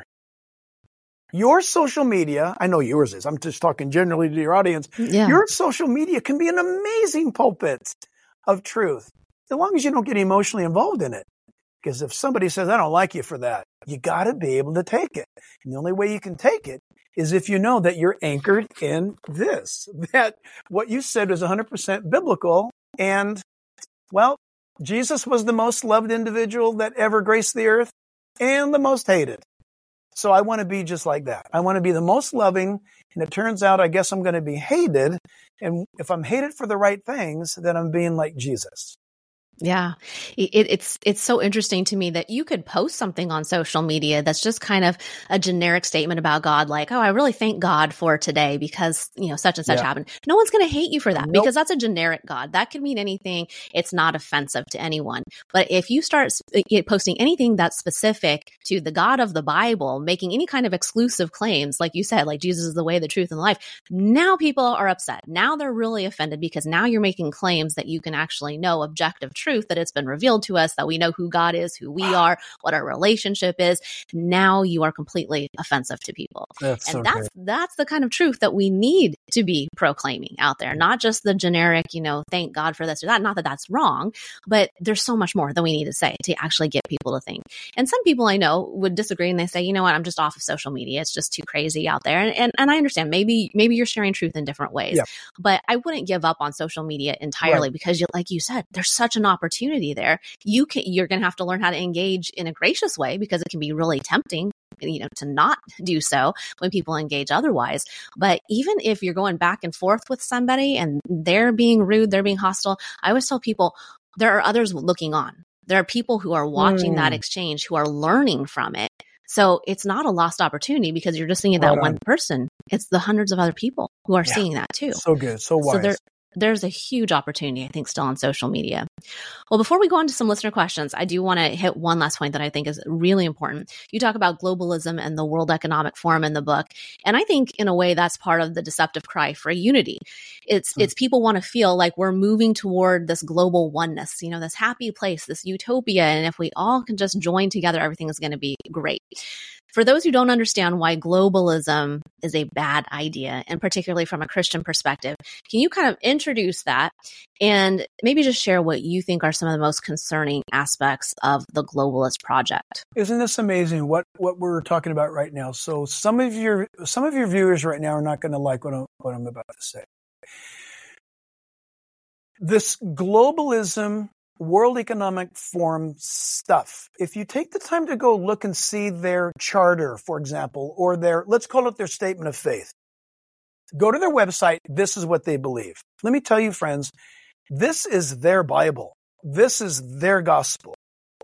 Your social media, I know yours is, I'm just talking generally to your audience. Yeah. Your social media can be an amazing pulpit of truth, as long as you don't get emotionally involved in it. Because if somebody says, I don't like you for that, you got to be able to take it. And the only way you can take it is if you know that you're anchored in this, that what you said was 100% biblical. And, well, Jesus was the most loved individual that ever graced the earth and the most hated. So I want to be just like that. I want to be the most loving. And it turns out, I guess I'm going to be hated. And if I'm hated for the right things, then I'm being like Jesus. Yeah. It's so interesting to me that you could post something on social media that's just kind of a generic statement about God, like, oh, I really thank God for today because, such and such happened. No one's going to hate you for that because that's a generic God. That could mean anything. It's not offensive to anyone. But if you start posting anything that's specific to the God of the Bible, making any kind of exclusive claims, like you said, like Jesus is the way, the truth, and the life, now people are upset. Now they're really offended because now you're making claims that you can actually know objective truth, that it's been revealed to us, that we know who God is, who we are, what our relationship is. Now you are completely offensive to people. That's the kind of truth that we need to be proclaiming out there, not just the generic, thank God for this or that. Not that that's wrong, but there's so much more that we need to say to actually get people to think. And some people I know would disagree and they say, you know what, I'm just off of social media. It's just too crazy out there. And I understand maybe you're sharing truth in different ways, but I wouldn't give up on social media entirely because like you said, there's such an opportunity there. You're going to have to learn how to engage in a gracious way because it can be really tempting, to not do so when people engage otherwise. But even if you're going back and forth with somebody and they're being rude, they're being hostile, I always tell people there are others looking on. There are people who are watching that exchange, who are learning from it. So it's not a lost opportunity because you're just seeing that one person. It's the hundreds of other people who are seeing that too. So good. So wise. So there's a huge opportunity, I think, still on social media. Well, before we go on to some listener questions, I do want to hit one last point that I think is really important. You talk about globalism and the World Economic Forum in the book. And I think in a way that's part of the deceptive cry for unity. It's people want to feel like we're moving toward this global oneness, this happy place, this utopia. And if we all can just join together, everything is going to be great. For those who don't understand why globalism is a bad idea, and particularly from a Christian perspective, can you kind of introduce that and maybe just share what you think are some of the most concerning aspects of the globalist project? Isn't this amazing what we're talking about right now? So some of your viewers right now are not going to like what I'm about to say. This globalism, World Economic Forum stuff. If you take the time to go look and see their charter, for example, or let's call it their statement of faith. Go to their website. This is what they believe. Let me tell you, friends, this is their Bible. This is their gospel.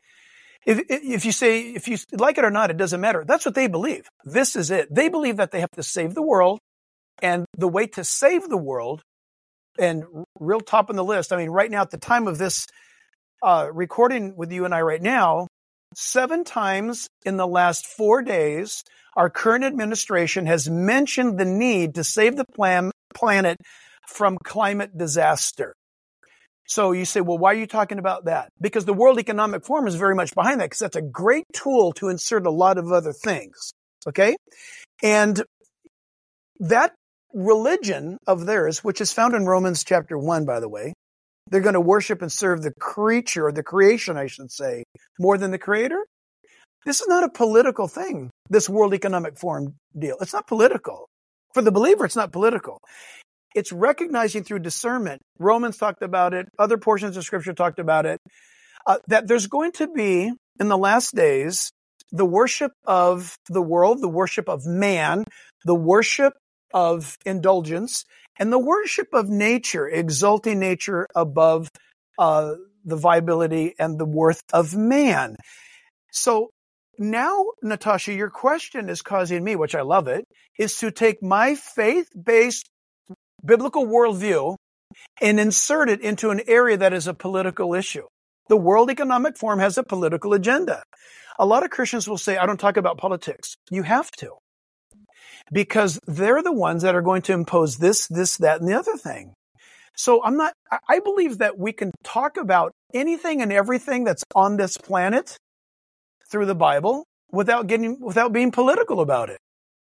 If you like it or not, it doesn't matter. That's what they believe. This is it. They believe that they have to save the world, and the way to save the world, and real top on the list, I mean, right now at the time of this recording with you and I right now, 7 times in the last 4 days, our current administration has mentioned the need to save the planet from climate disaster. So you say, well, why are you talking about that? Because the World Economic Forum is very much behind that because that's a great tool to insert a lot of other things. Okay? And that religion of theirs, which is found in Romans chapter 1, by the way, they're going to worship and serve the creature, or the creation, I should say, more than the creator. This is not a political thing, this World Economic Forum deal. It's not political. For the believer, it's not political. It's recognizing through discernment. Romans talked about it. Other portions of Scripture talked about it. That there's going to be, in the last days, the worship of the world, the worship of man, the worship of indulgence, and the worship of nature, exalting nature above the viability and the worth of man. So now, Natasha, your question is causing me, which I love it, is to take my faith-based biblical worldview and insert it into an area that is a political issue. The World Economic Forum has a political agenda. A lot of Christians will say, I don't talk about politics. You have to. Because they're the ones that are going to impose this, that, and the other thing. So I believe that we can talk about anything and everything that's on this planet through the Bible without being political about it.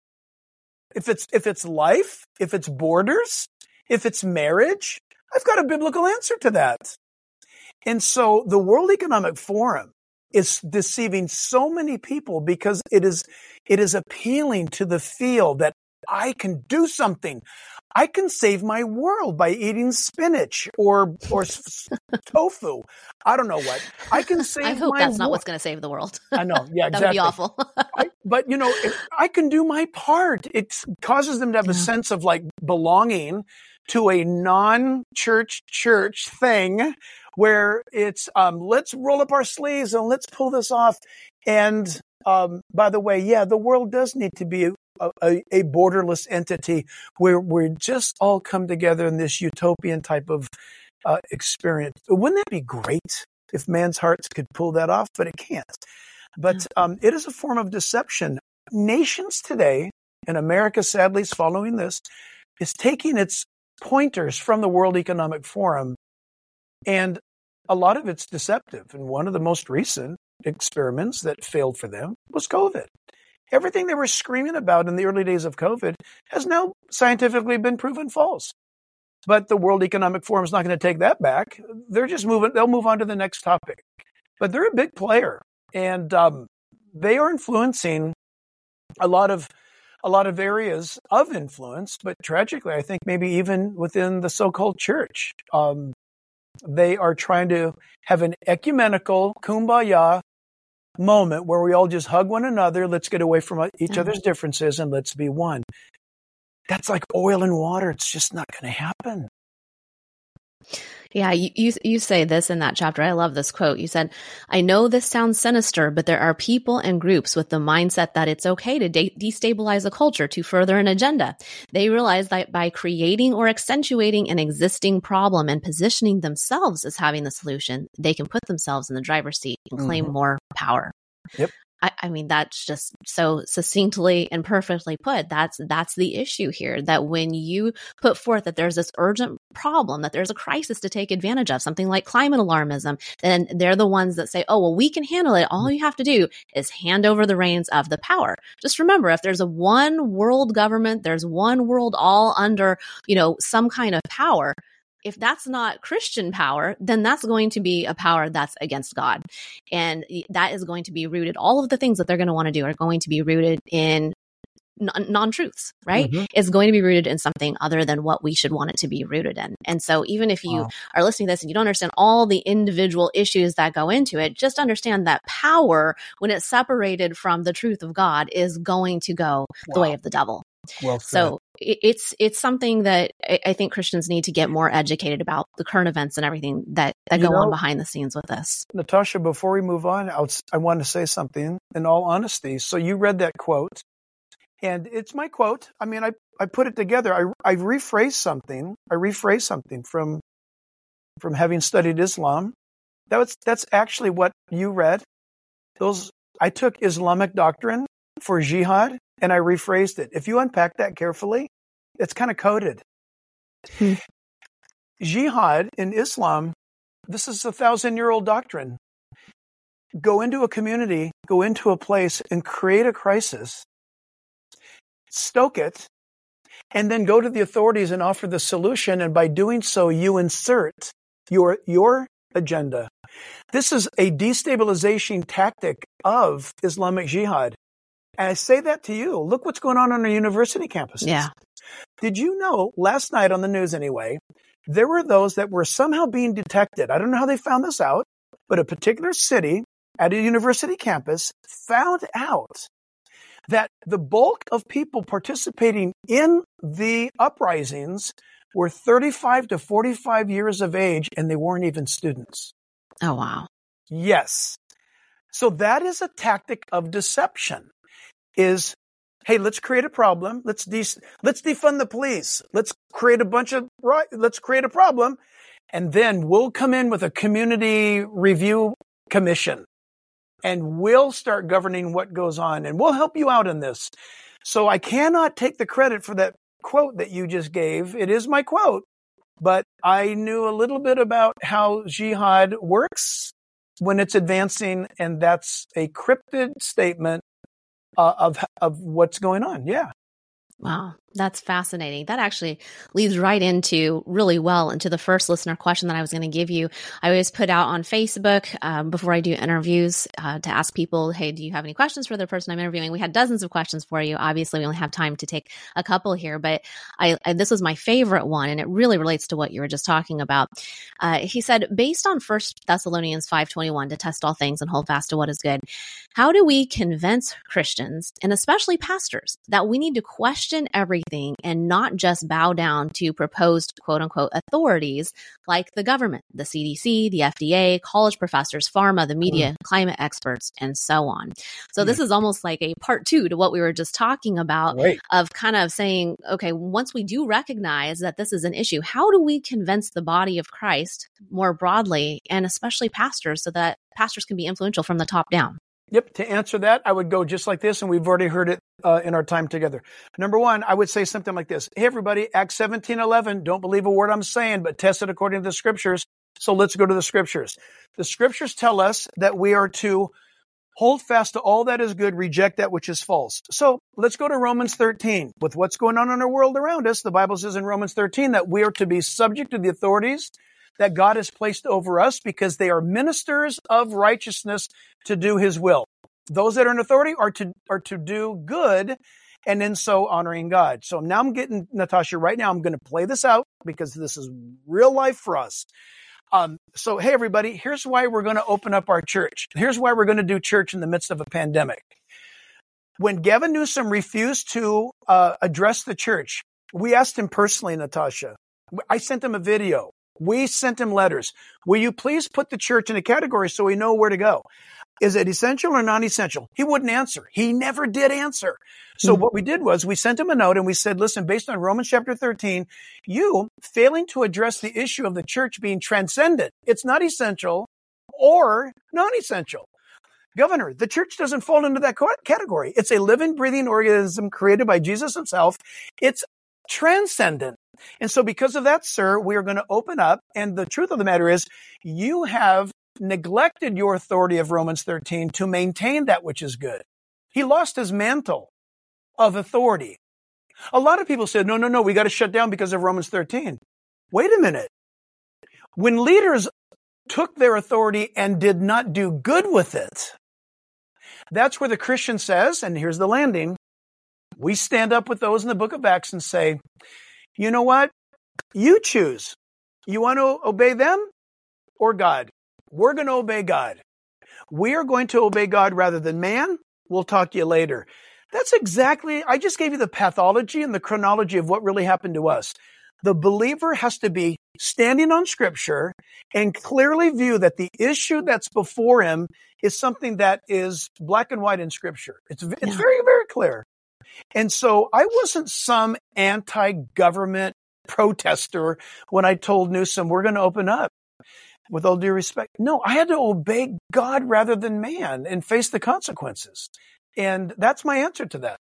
If it's life, if it's borders, if it's marriage, I've got a biblical answer to that. And so the World Economic Forum is deceiving so many people because it is appealing to the feel that I can do something. I can save my world by eating spinach or tofu. I don't know what. I can save. I hope that's not what's going to save the world. I know. Yeah, exactly. That would be awful. But I can do my part. It causes them to have a sense of like belonging to a non-church thing where it's let's roll up our sleeves and let's pull this off. And by the way, the world does need to be a borderless entity where we just all come together in this utopian type of experience. Wouldn't that be great if man's hearts could pull that off? But it can't. But it is a form of deception. Nations today, and America sadly is following this, is taking its pointers from the World Economic Forum, and a lot of it's deceptive. And one of the most recent experiments that failed for them was COVID. Everything they were screaming about in the early days of COVID has now scientifically been proven false. But the World Economic Forum is not going to take that back. They'll move on to the next topic. But they're a big player, and they are influencing a lot of areas of influence. But tragically, I think maybe even within the so-called church, they are trying to have an ecumenical kumbaya moment where we all just hug one another. Let's get away from each other's differences and let's be one. That's like oil and water. It's just not going to happen. Yeah, you say this in that chapter. I love this quote. You said, "I know this sounds sinister, but there are people and groups with the mindset that it's okay to destabilize a culture to further an agenda. They realize that by creating or accentuating an existing problem and positioning themselves as having the solution, they can put themselves in the driver's seat and claim more power." Yep. I mean, that's just so succinctly and perfectly put. That's the issue here, that when you put forth that there's this urgent problem, that there's a crisis to take advantage of, something like climate alarmism, then they're the ones that say, oh, well, we can handle it. All you have to do is hand over the reins of the power. Just remember, if there's a one world government, there's one world all under, some kind of power. If that's not Christian power, then that's going to be a power that's against God. And that is going to be rooted, all of the things that they're going to want to do are going to be rooted in non-truths, right? Mm-hmm. It's going to be rooted in something other than what we should want it to be rooted in. And so even if you are listening to this and you don't understand all the individual issues that go into it, just understand that power, when it's separated from the truth of God, is going to go the way of the devil. Well said. So it's something that I think Christians need to get more educated about, the current events and everything that go on behind the scenes with this. Natasha, before we move on, I want to say something in all honesty. So you read that quote, and it's my quote. I mean, I put it together. I rephrased something. From having studied Islam. That's actually what you read. I took Islamic doctrine for jihad, and I rephrased it. If you unpack that carefully, it's kind of coded. Jihad in Islam, this is a 1,000-year-old doctrine. Go into a community, go into a place and create a crisis, stoke it, and then go to the authorities and offer the solution. And by doing so, you insert your agenda. This is a destabilization tactic of Islamic jihad. And I say that to you. Look what's going on our university campuses. Yeah. Did you know, last night on the news anyway, there were those that were somehow being detected. I don't know how they found this out, but a particular city at a university campus found out that the bulk of people participating in the uprisings were 35 to 45 years of age, and they weren't even students. Oh, wow. Yes. So that is a tactic of deception. Is, hey, let's create a problem. Let's defund the police. Let's create a problem. And then we'll come in with a community review commission and we'll start governing what goes on and we'll help you out in this. So I cannot take the credit for that quote that you just gave. It is my quote, but I knew a little bit about how jihad works when it's advancing, and that's a cryptid statement of what's going on. Yeah. Wow, that's fascinating. That actually leads right into really well into the first listener question that I was going to give you. I always put out on Facebook before I do interviews to ask people, hey, do you have any questions for the person I'm interviewing? We had dozens of questions for you. Obviously, we only have time to take a couple here, but this was my favorite one, and it really relates to what you were just talking about. He said, based on 1 Thessalonians 5:21, to test all things and hold fast to what is good, how do we convince Christians, and especially pastors, that we need to question everything and not just bow down to proposed quote unquote authorities like the government, the CDC, the FDA, college professors, pharma, the media, climate experts, and so on? So this is almost like a part 2 to what we were just talking about, of kind of saying, okay, once we do recognize that this is an issue, how do we convince the body of Christ more broadly, and especially pastors, so that pastors can be influential from the top down? Yep. To answer that, I would go just like this, and we've already heard it in our time together. Number one, I would say something like this. Hey, everybody, Acts 17:11, don't believe a word I'm saying, but test it according to the scriptures. So let's go to the scriptures. The scriptures tell us that we are to hold fast to all that is good, reject that which is false. So let's go to Romans 13. With what's going on in our world around us, the Bible says in Romans 13 that we are to be subject to the authorities that God has placed over us because they are ministers of righteousness to do his will. Those that are in authority are to do good, and in so honoring God. So now I'm getting, Natasha, right now I'm going to play this out because this is real life for us. So, hey, everybody, here's why we're going to open up our church. Here's why we're going to do church in the midst of a pandemic. When Gavin Newsom refused to address the church, we asked him personally, Natasha. I sent him a video. We sent him letters. Will you please put the church in a category so we know where to go? Is it essential or non-essential? He wouldn't answer. He never did answer. So what we did was we sent him a note and we said, listen, based on Romans chapter 13, you failing to address the issue of the church being transcendent, it's not essential or non-essential. Governor, the church doesn't fall into that category. It's a living, breathing organism created by Jesus himself. It's transcendent. And so because of that, sir, we are going to open up. And the truth of the matter is you have neglected your authority of Romans 13 to maintain that which is good. He lost his mantle of authority. A lot of people said, no, we got to shut down because of Romans 13. Wait a minute. When leaders took their authority and did not do good with it, that's where the Christian says, and here's the landing, we stand up with those in the book of Acts and say, you know what? You choose. You want to obey them or God? We're going to obey God. We are going to obey God rather than man. We'll talk to you later. That's exactly, I just gave you the pathology and the chronology of what really happened to us. The believer has to be standing on scripture and clearly view that the issue that's before him is something that is black and white in scripture. It's very, very clear. And so I wasn't some anti-government protester when I told Newsom, we're going to open up. With all due respect, no, I had to obey God rather than man and face the consequences. And that's my answer to that.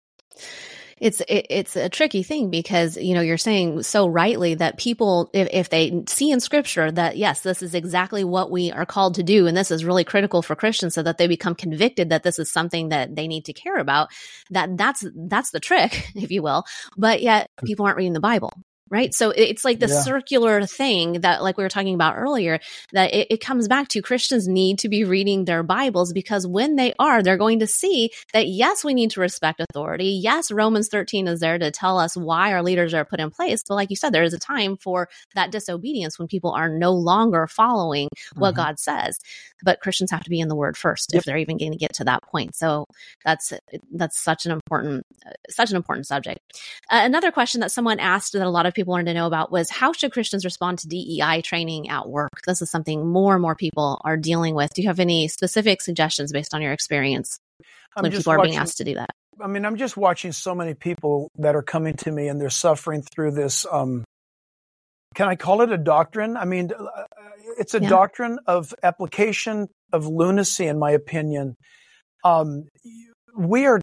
It's a tricky thing because, you're saying so rightly that people, if they see in scripture that, yes, this is exactly what we are called to do, and this is really critical for Christians so that they become convicted that this is something that they need to care about, that's the trick, if you will. But yet people aren't reading the Bible. Right. So it's like the circular thing that, like we were talking about earlier, that it comes back to Christians need to be reading their Bibles, because when they are, they're going to see that, yes, we need to respect authority. Yes, Romans 13 is there to tell us why our leaders are put in place. But like you said, there is a time for that disobedience when people are no longer following what God says. But Christians have to be in the Word first if they're even going to get to that point. So that's such an important subject. Another question that someone asked that a lot of people wanted to know about was, how should Christians respond to DEI training at work? This is something more and more people are dealing with. Do you have any specific suggestions based on your experience when people are being asked to do that? I mean, I'm just watching so many people that are coming to me and they're suffering through this. Can I call it a doctrine? I mean, it's a doctrine of application of lunacy, in my opinion. We are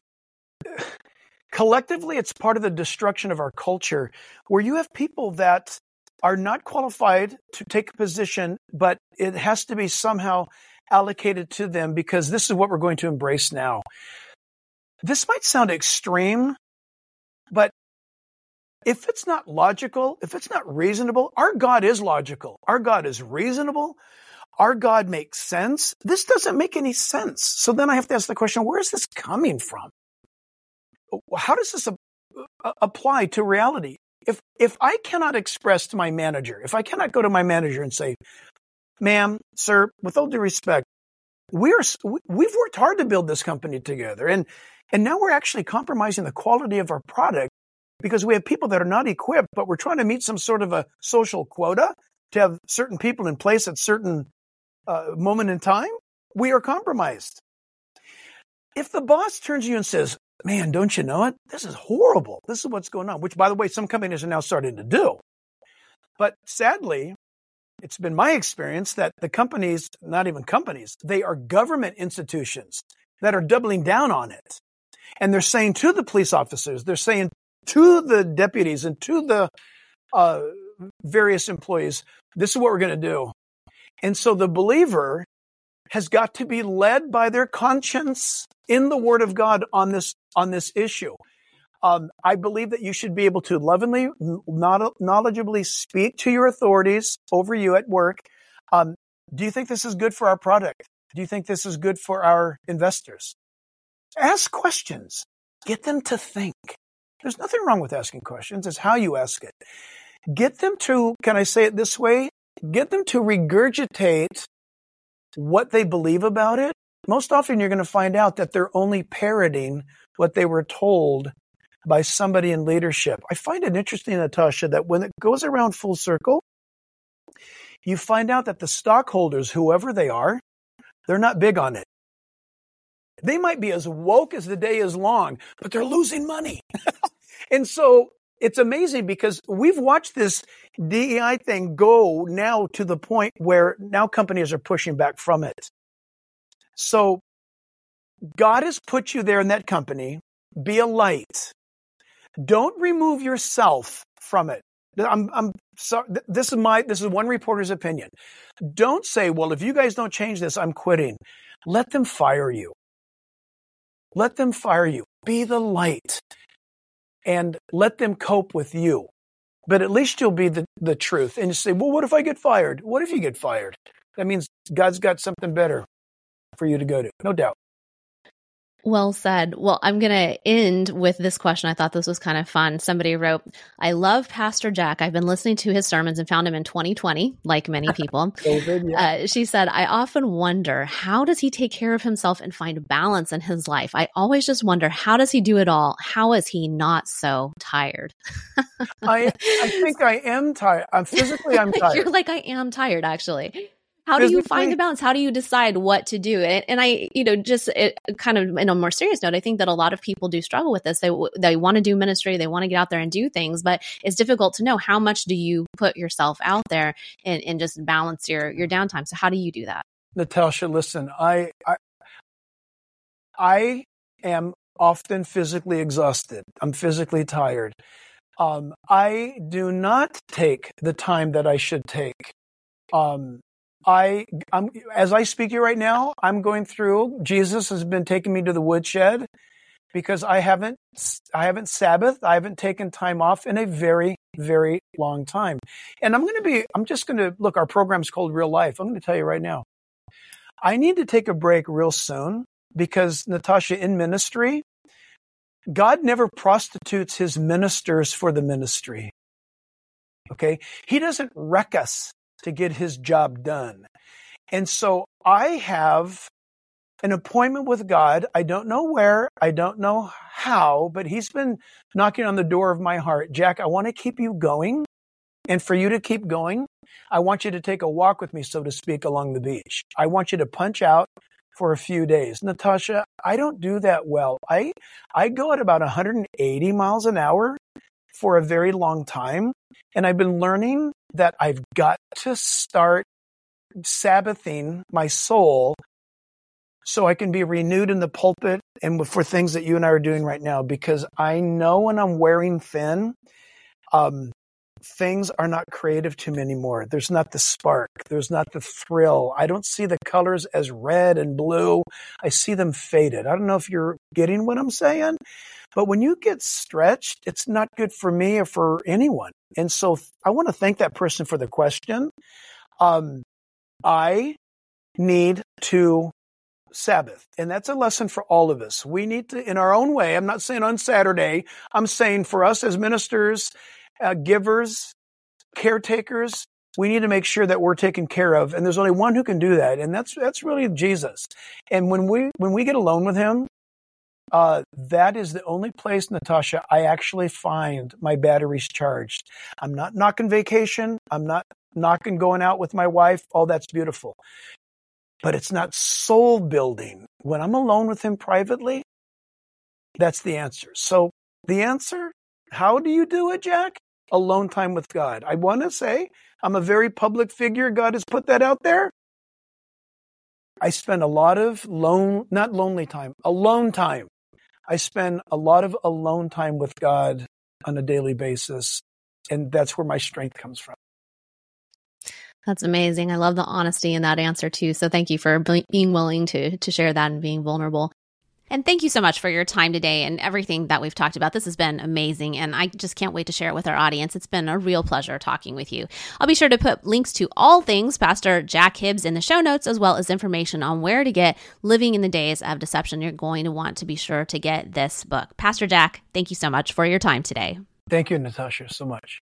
collectively, it's part of the destruction of our culture, where you have people that are not qualified to take a position, but it has to be somehow allocated to them because this is what we're going to embrace now. This might sound extreme, but if it's not logical, if it's not reasonable, our God is logical. Our God is reasonable. Our God makes sense. This doesn't make any sense. So then I have to ask the question, where is this coming from? How does this apply to reality? If I cannot express to my manager, if I cannot go to my manager and say, ma'am, sir, with all due respect, we've worked hard to build this company together. And now we're actually compromising the quality of our product because we have people that are not equipped, but we're trying to meet some sort of a social quota to have certain people in place at certain moment in time. We are compromised. If the boss turns to you and says, man, don't you know it? This is horrible. This is what's going on, which, by the way, some companies are now starting to do. But sadly, it's been my experience that the companies, not even companies, they are government institutions that are doubling down on it. And they're saying to the police officers, they're saying to the deputies and to the various employees, this is what we're going to do. And so the believer has got to be led by their conscience in the Word of God on this issue. I believe that you should be able to lovingly, knowledgeably speak to your authorities over you at work. Do you think this is good for our product? Do you think this is good for our investors? Ask questions. Get them to think. There's nothing wrong with asking questions. It's how you ask it. Get them to, can I say it this way? Get them to regurgitate what they believe about it. Most often you're going to find out that they're only parroting what they were told by somebody in leadership. I find it interesting, Natasha, that when it goes around full circle, you find out that the stockholders, whoever they are, they're not big on it. They might be as woke as the day is long, but they're losing money. And so it's amazing because we've watched this DEI thing go now to the point where now companies are pushing back from it. So God has put you there in that company. Be a light. Don't remove yourself from it. I'm sorry. This is one reporter's opinion. Don't say, well, if you guys don't change this, I'm quitting. Let them fire you. Let them fire you. Be the light and let them cope with you. But at least you'll be the truth. And you say, well, what if I get fired? What if you get fired? That means God's got something better for you to go to. No doubt. Well said. Well, I'm going to end with this question. I thought this was kind of fun. Somebody wrote, I love Pastor Jack. I've been listening to his sermons and found him in 2020, like many people. COVID, yeah. She said, I often wonder, how does he take care of himself and find balance in his life? I always just wonder, how does he do it all? How is he not so tired? I think I am tired. I'm tired. You're like, I am tired, actually. How do you find the balance? How do you decide what to do? And I, kind of in a more serious note, I think that a lot of people do struggle with this. They want to do ministry. They want to get out there and do things, but it's difficult to know how much do you put yourself out there and just balance your downtime. So how do you do that? Natasha, listen, I am often physically exhausted. I'm physically tired. I do not take the time that I should take. As I speak to you right now, I'm going through, Jesus has been taking me to the woodshed because I haven't Sabbath. I haven't taken time off in a very, very long time. And look, our program's called Real Life. I'm going to tell you right now, I need to take a break real soon because, Natasha, in ministry, God never prostitutes his ministers for the ministry. Okay? He doesn't wreck us to get his job done. And so I have an appointment with God. I don't know where, I don't know how, but he's been knocking on the door of my heart. Jack, I want to keep you going. And for you to keep going, I want you to take a walk with me, so to speak, along the beach. I want you to punch out for a few days. Natasha, I don't do that well. I go at about 180 miles an hour for a very long time. And I've been learning that I've got to start Sabbathing my soul so I can be renewed in the pulpit and for things that you and I are doing right now, because I know when I'm wearing thin, things are not creative to me anymore. There's not the spark. There's not the thrill. I don't see the colors as red and blue. I see them faded. I don't know if you're getting what I'm saying, but when you get stretched, it's not good for me or for anyone. And so I want to thank that person for the question. I need to Sabbath. And that's a lesson for all of us. We need to, in our own way, I'm not saying on Saturday, I'm saying for us as ministers, givers, caretakers, we need to make sure that we're taken care of. And there's only one who can do that. And that's really Jesus. And when we get alone with him, that is the only place, Natasha, I actually find my batteries charged. I'm not knocking vacation. I'm not knocking going out with my wife. All that's beautiful. But it's not soul building. When I'm alone with him privately, that's the answer. So the answer, how do you do it, Jack? Alone time with God. I want to say I'm a very public figure. God has put that out there. I spend a lot of alone time. I spend a lot of alone time with God on a daily basis. And that's where my strength comes from. That's amazing. I love the honesty in that answer too. So thank you for being willing to share that and being vulnerable. And thank you so much for your time today and everything that we've talked about. This has been amazing, and I just can't wait to share it with our audience. It's been a real pleasure talking with you. I'll be sure to put links to all things Pastor Jack Hibbs in the show notes, as well as information on where to get Living in the Days of Deception. You're going to want to be sure to get this book. Pastor Jack, thank you so much for your time today. Thank you, Natasha, so much.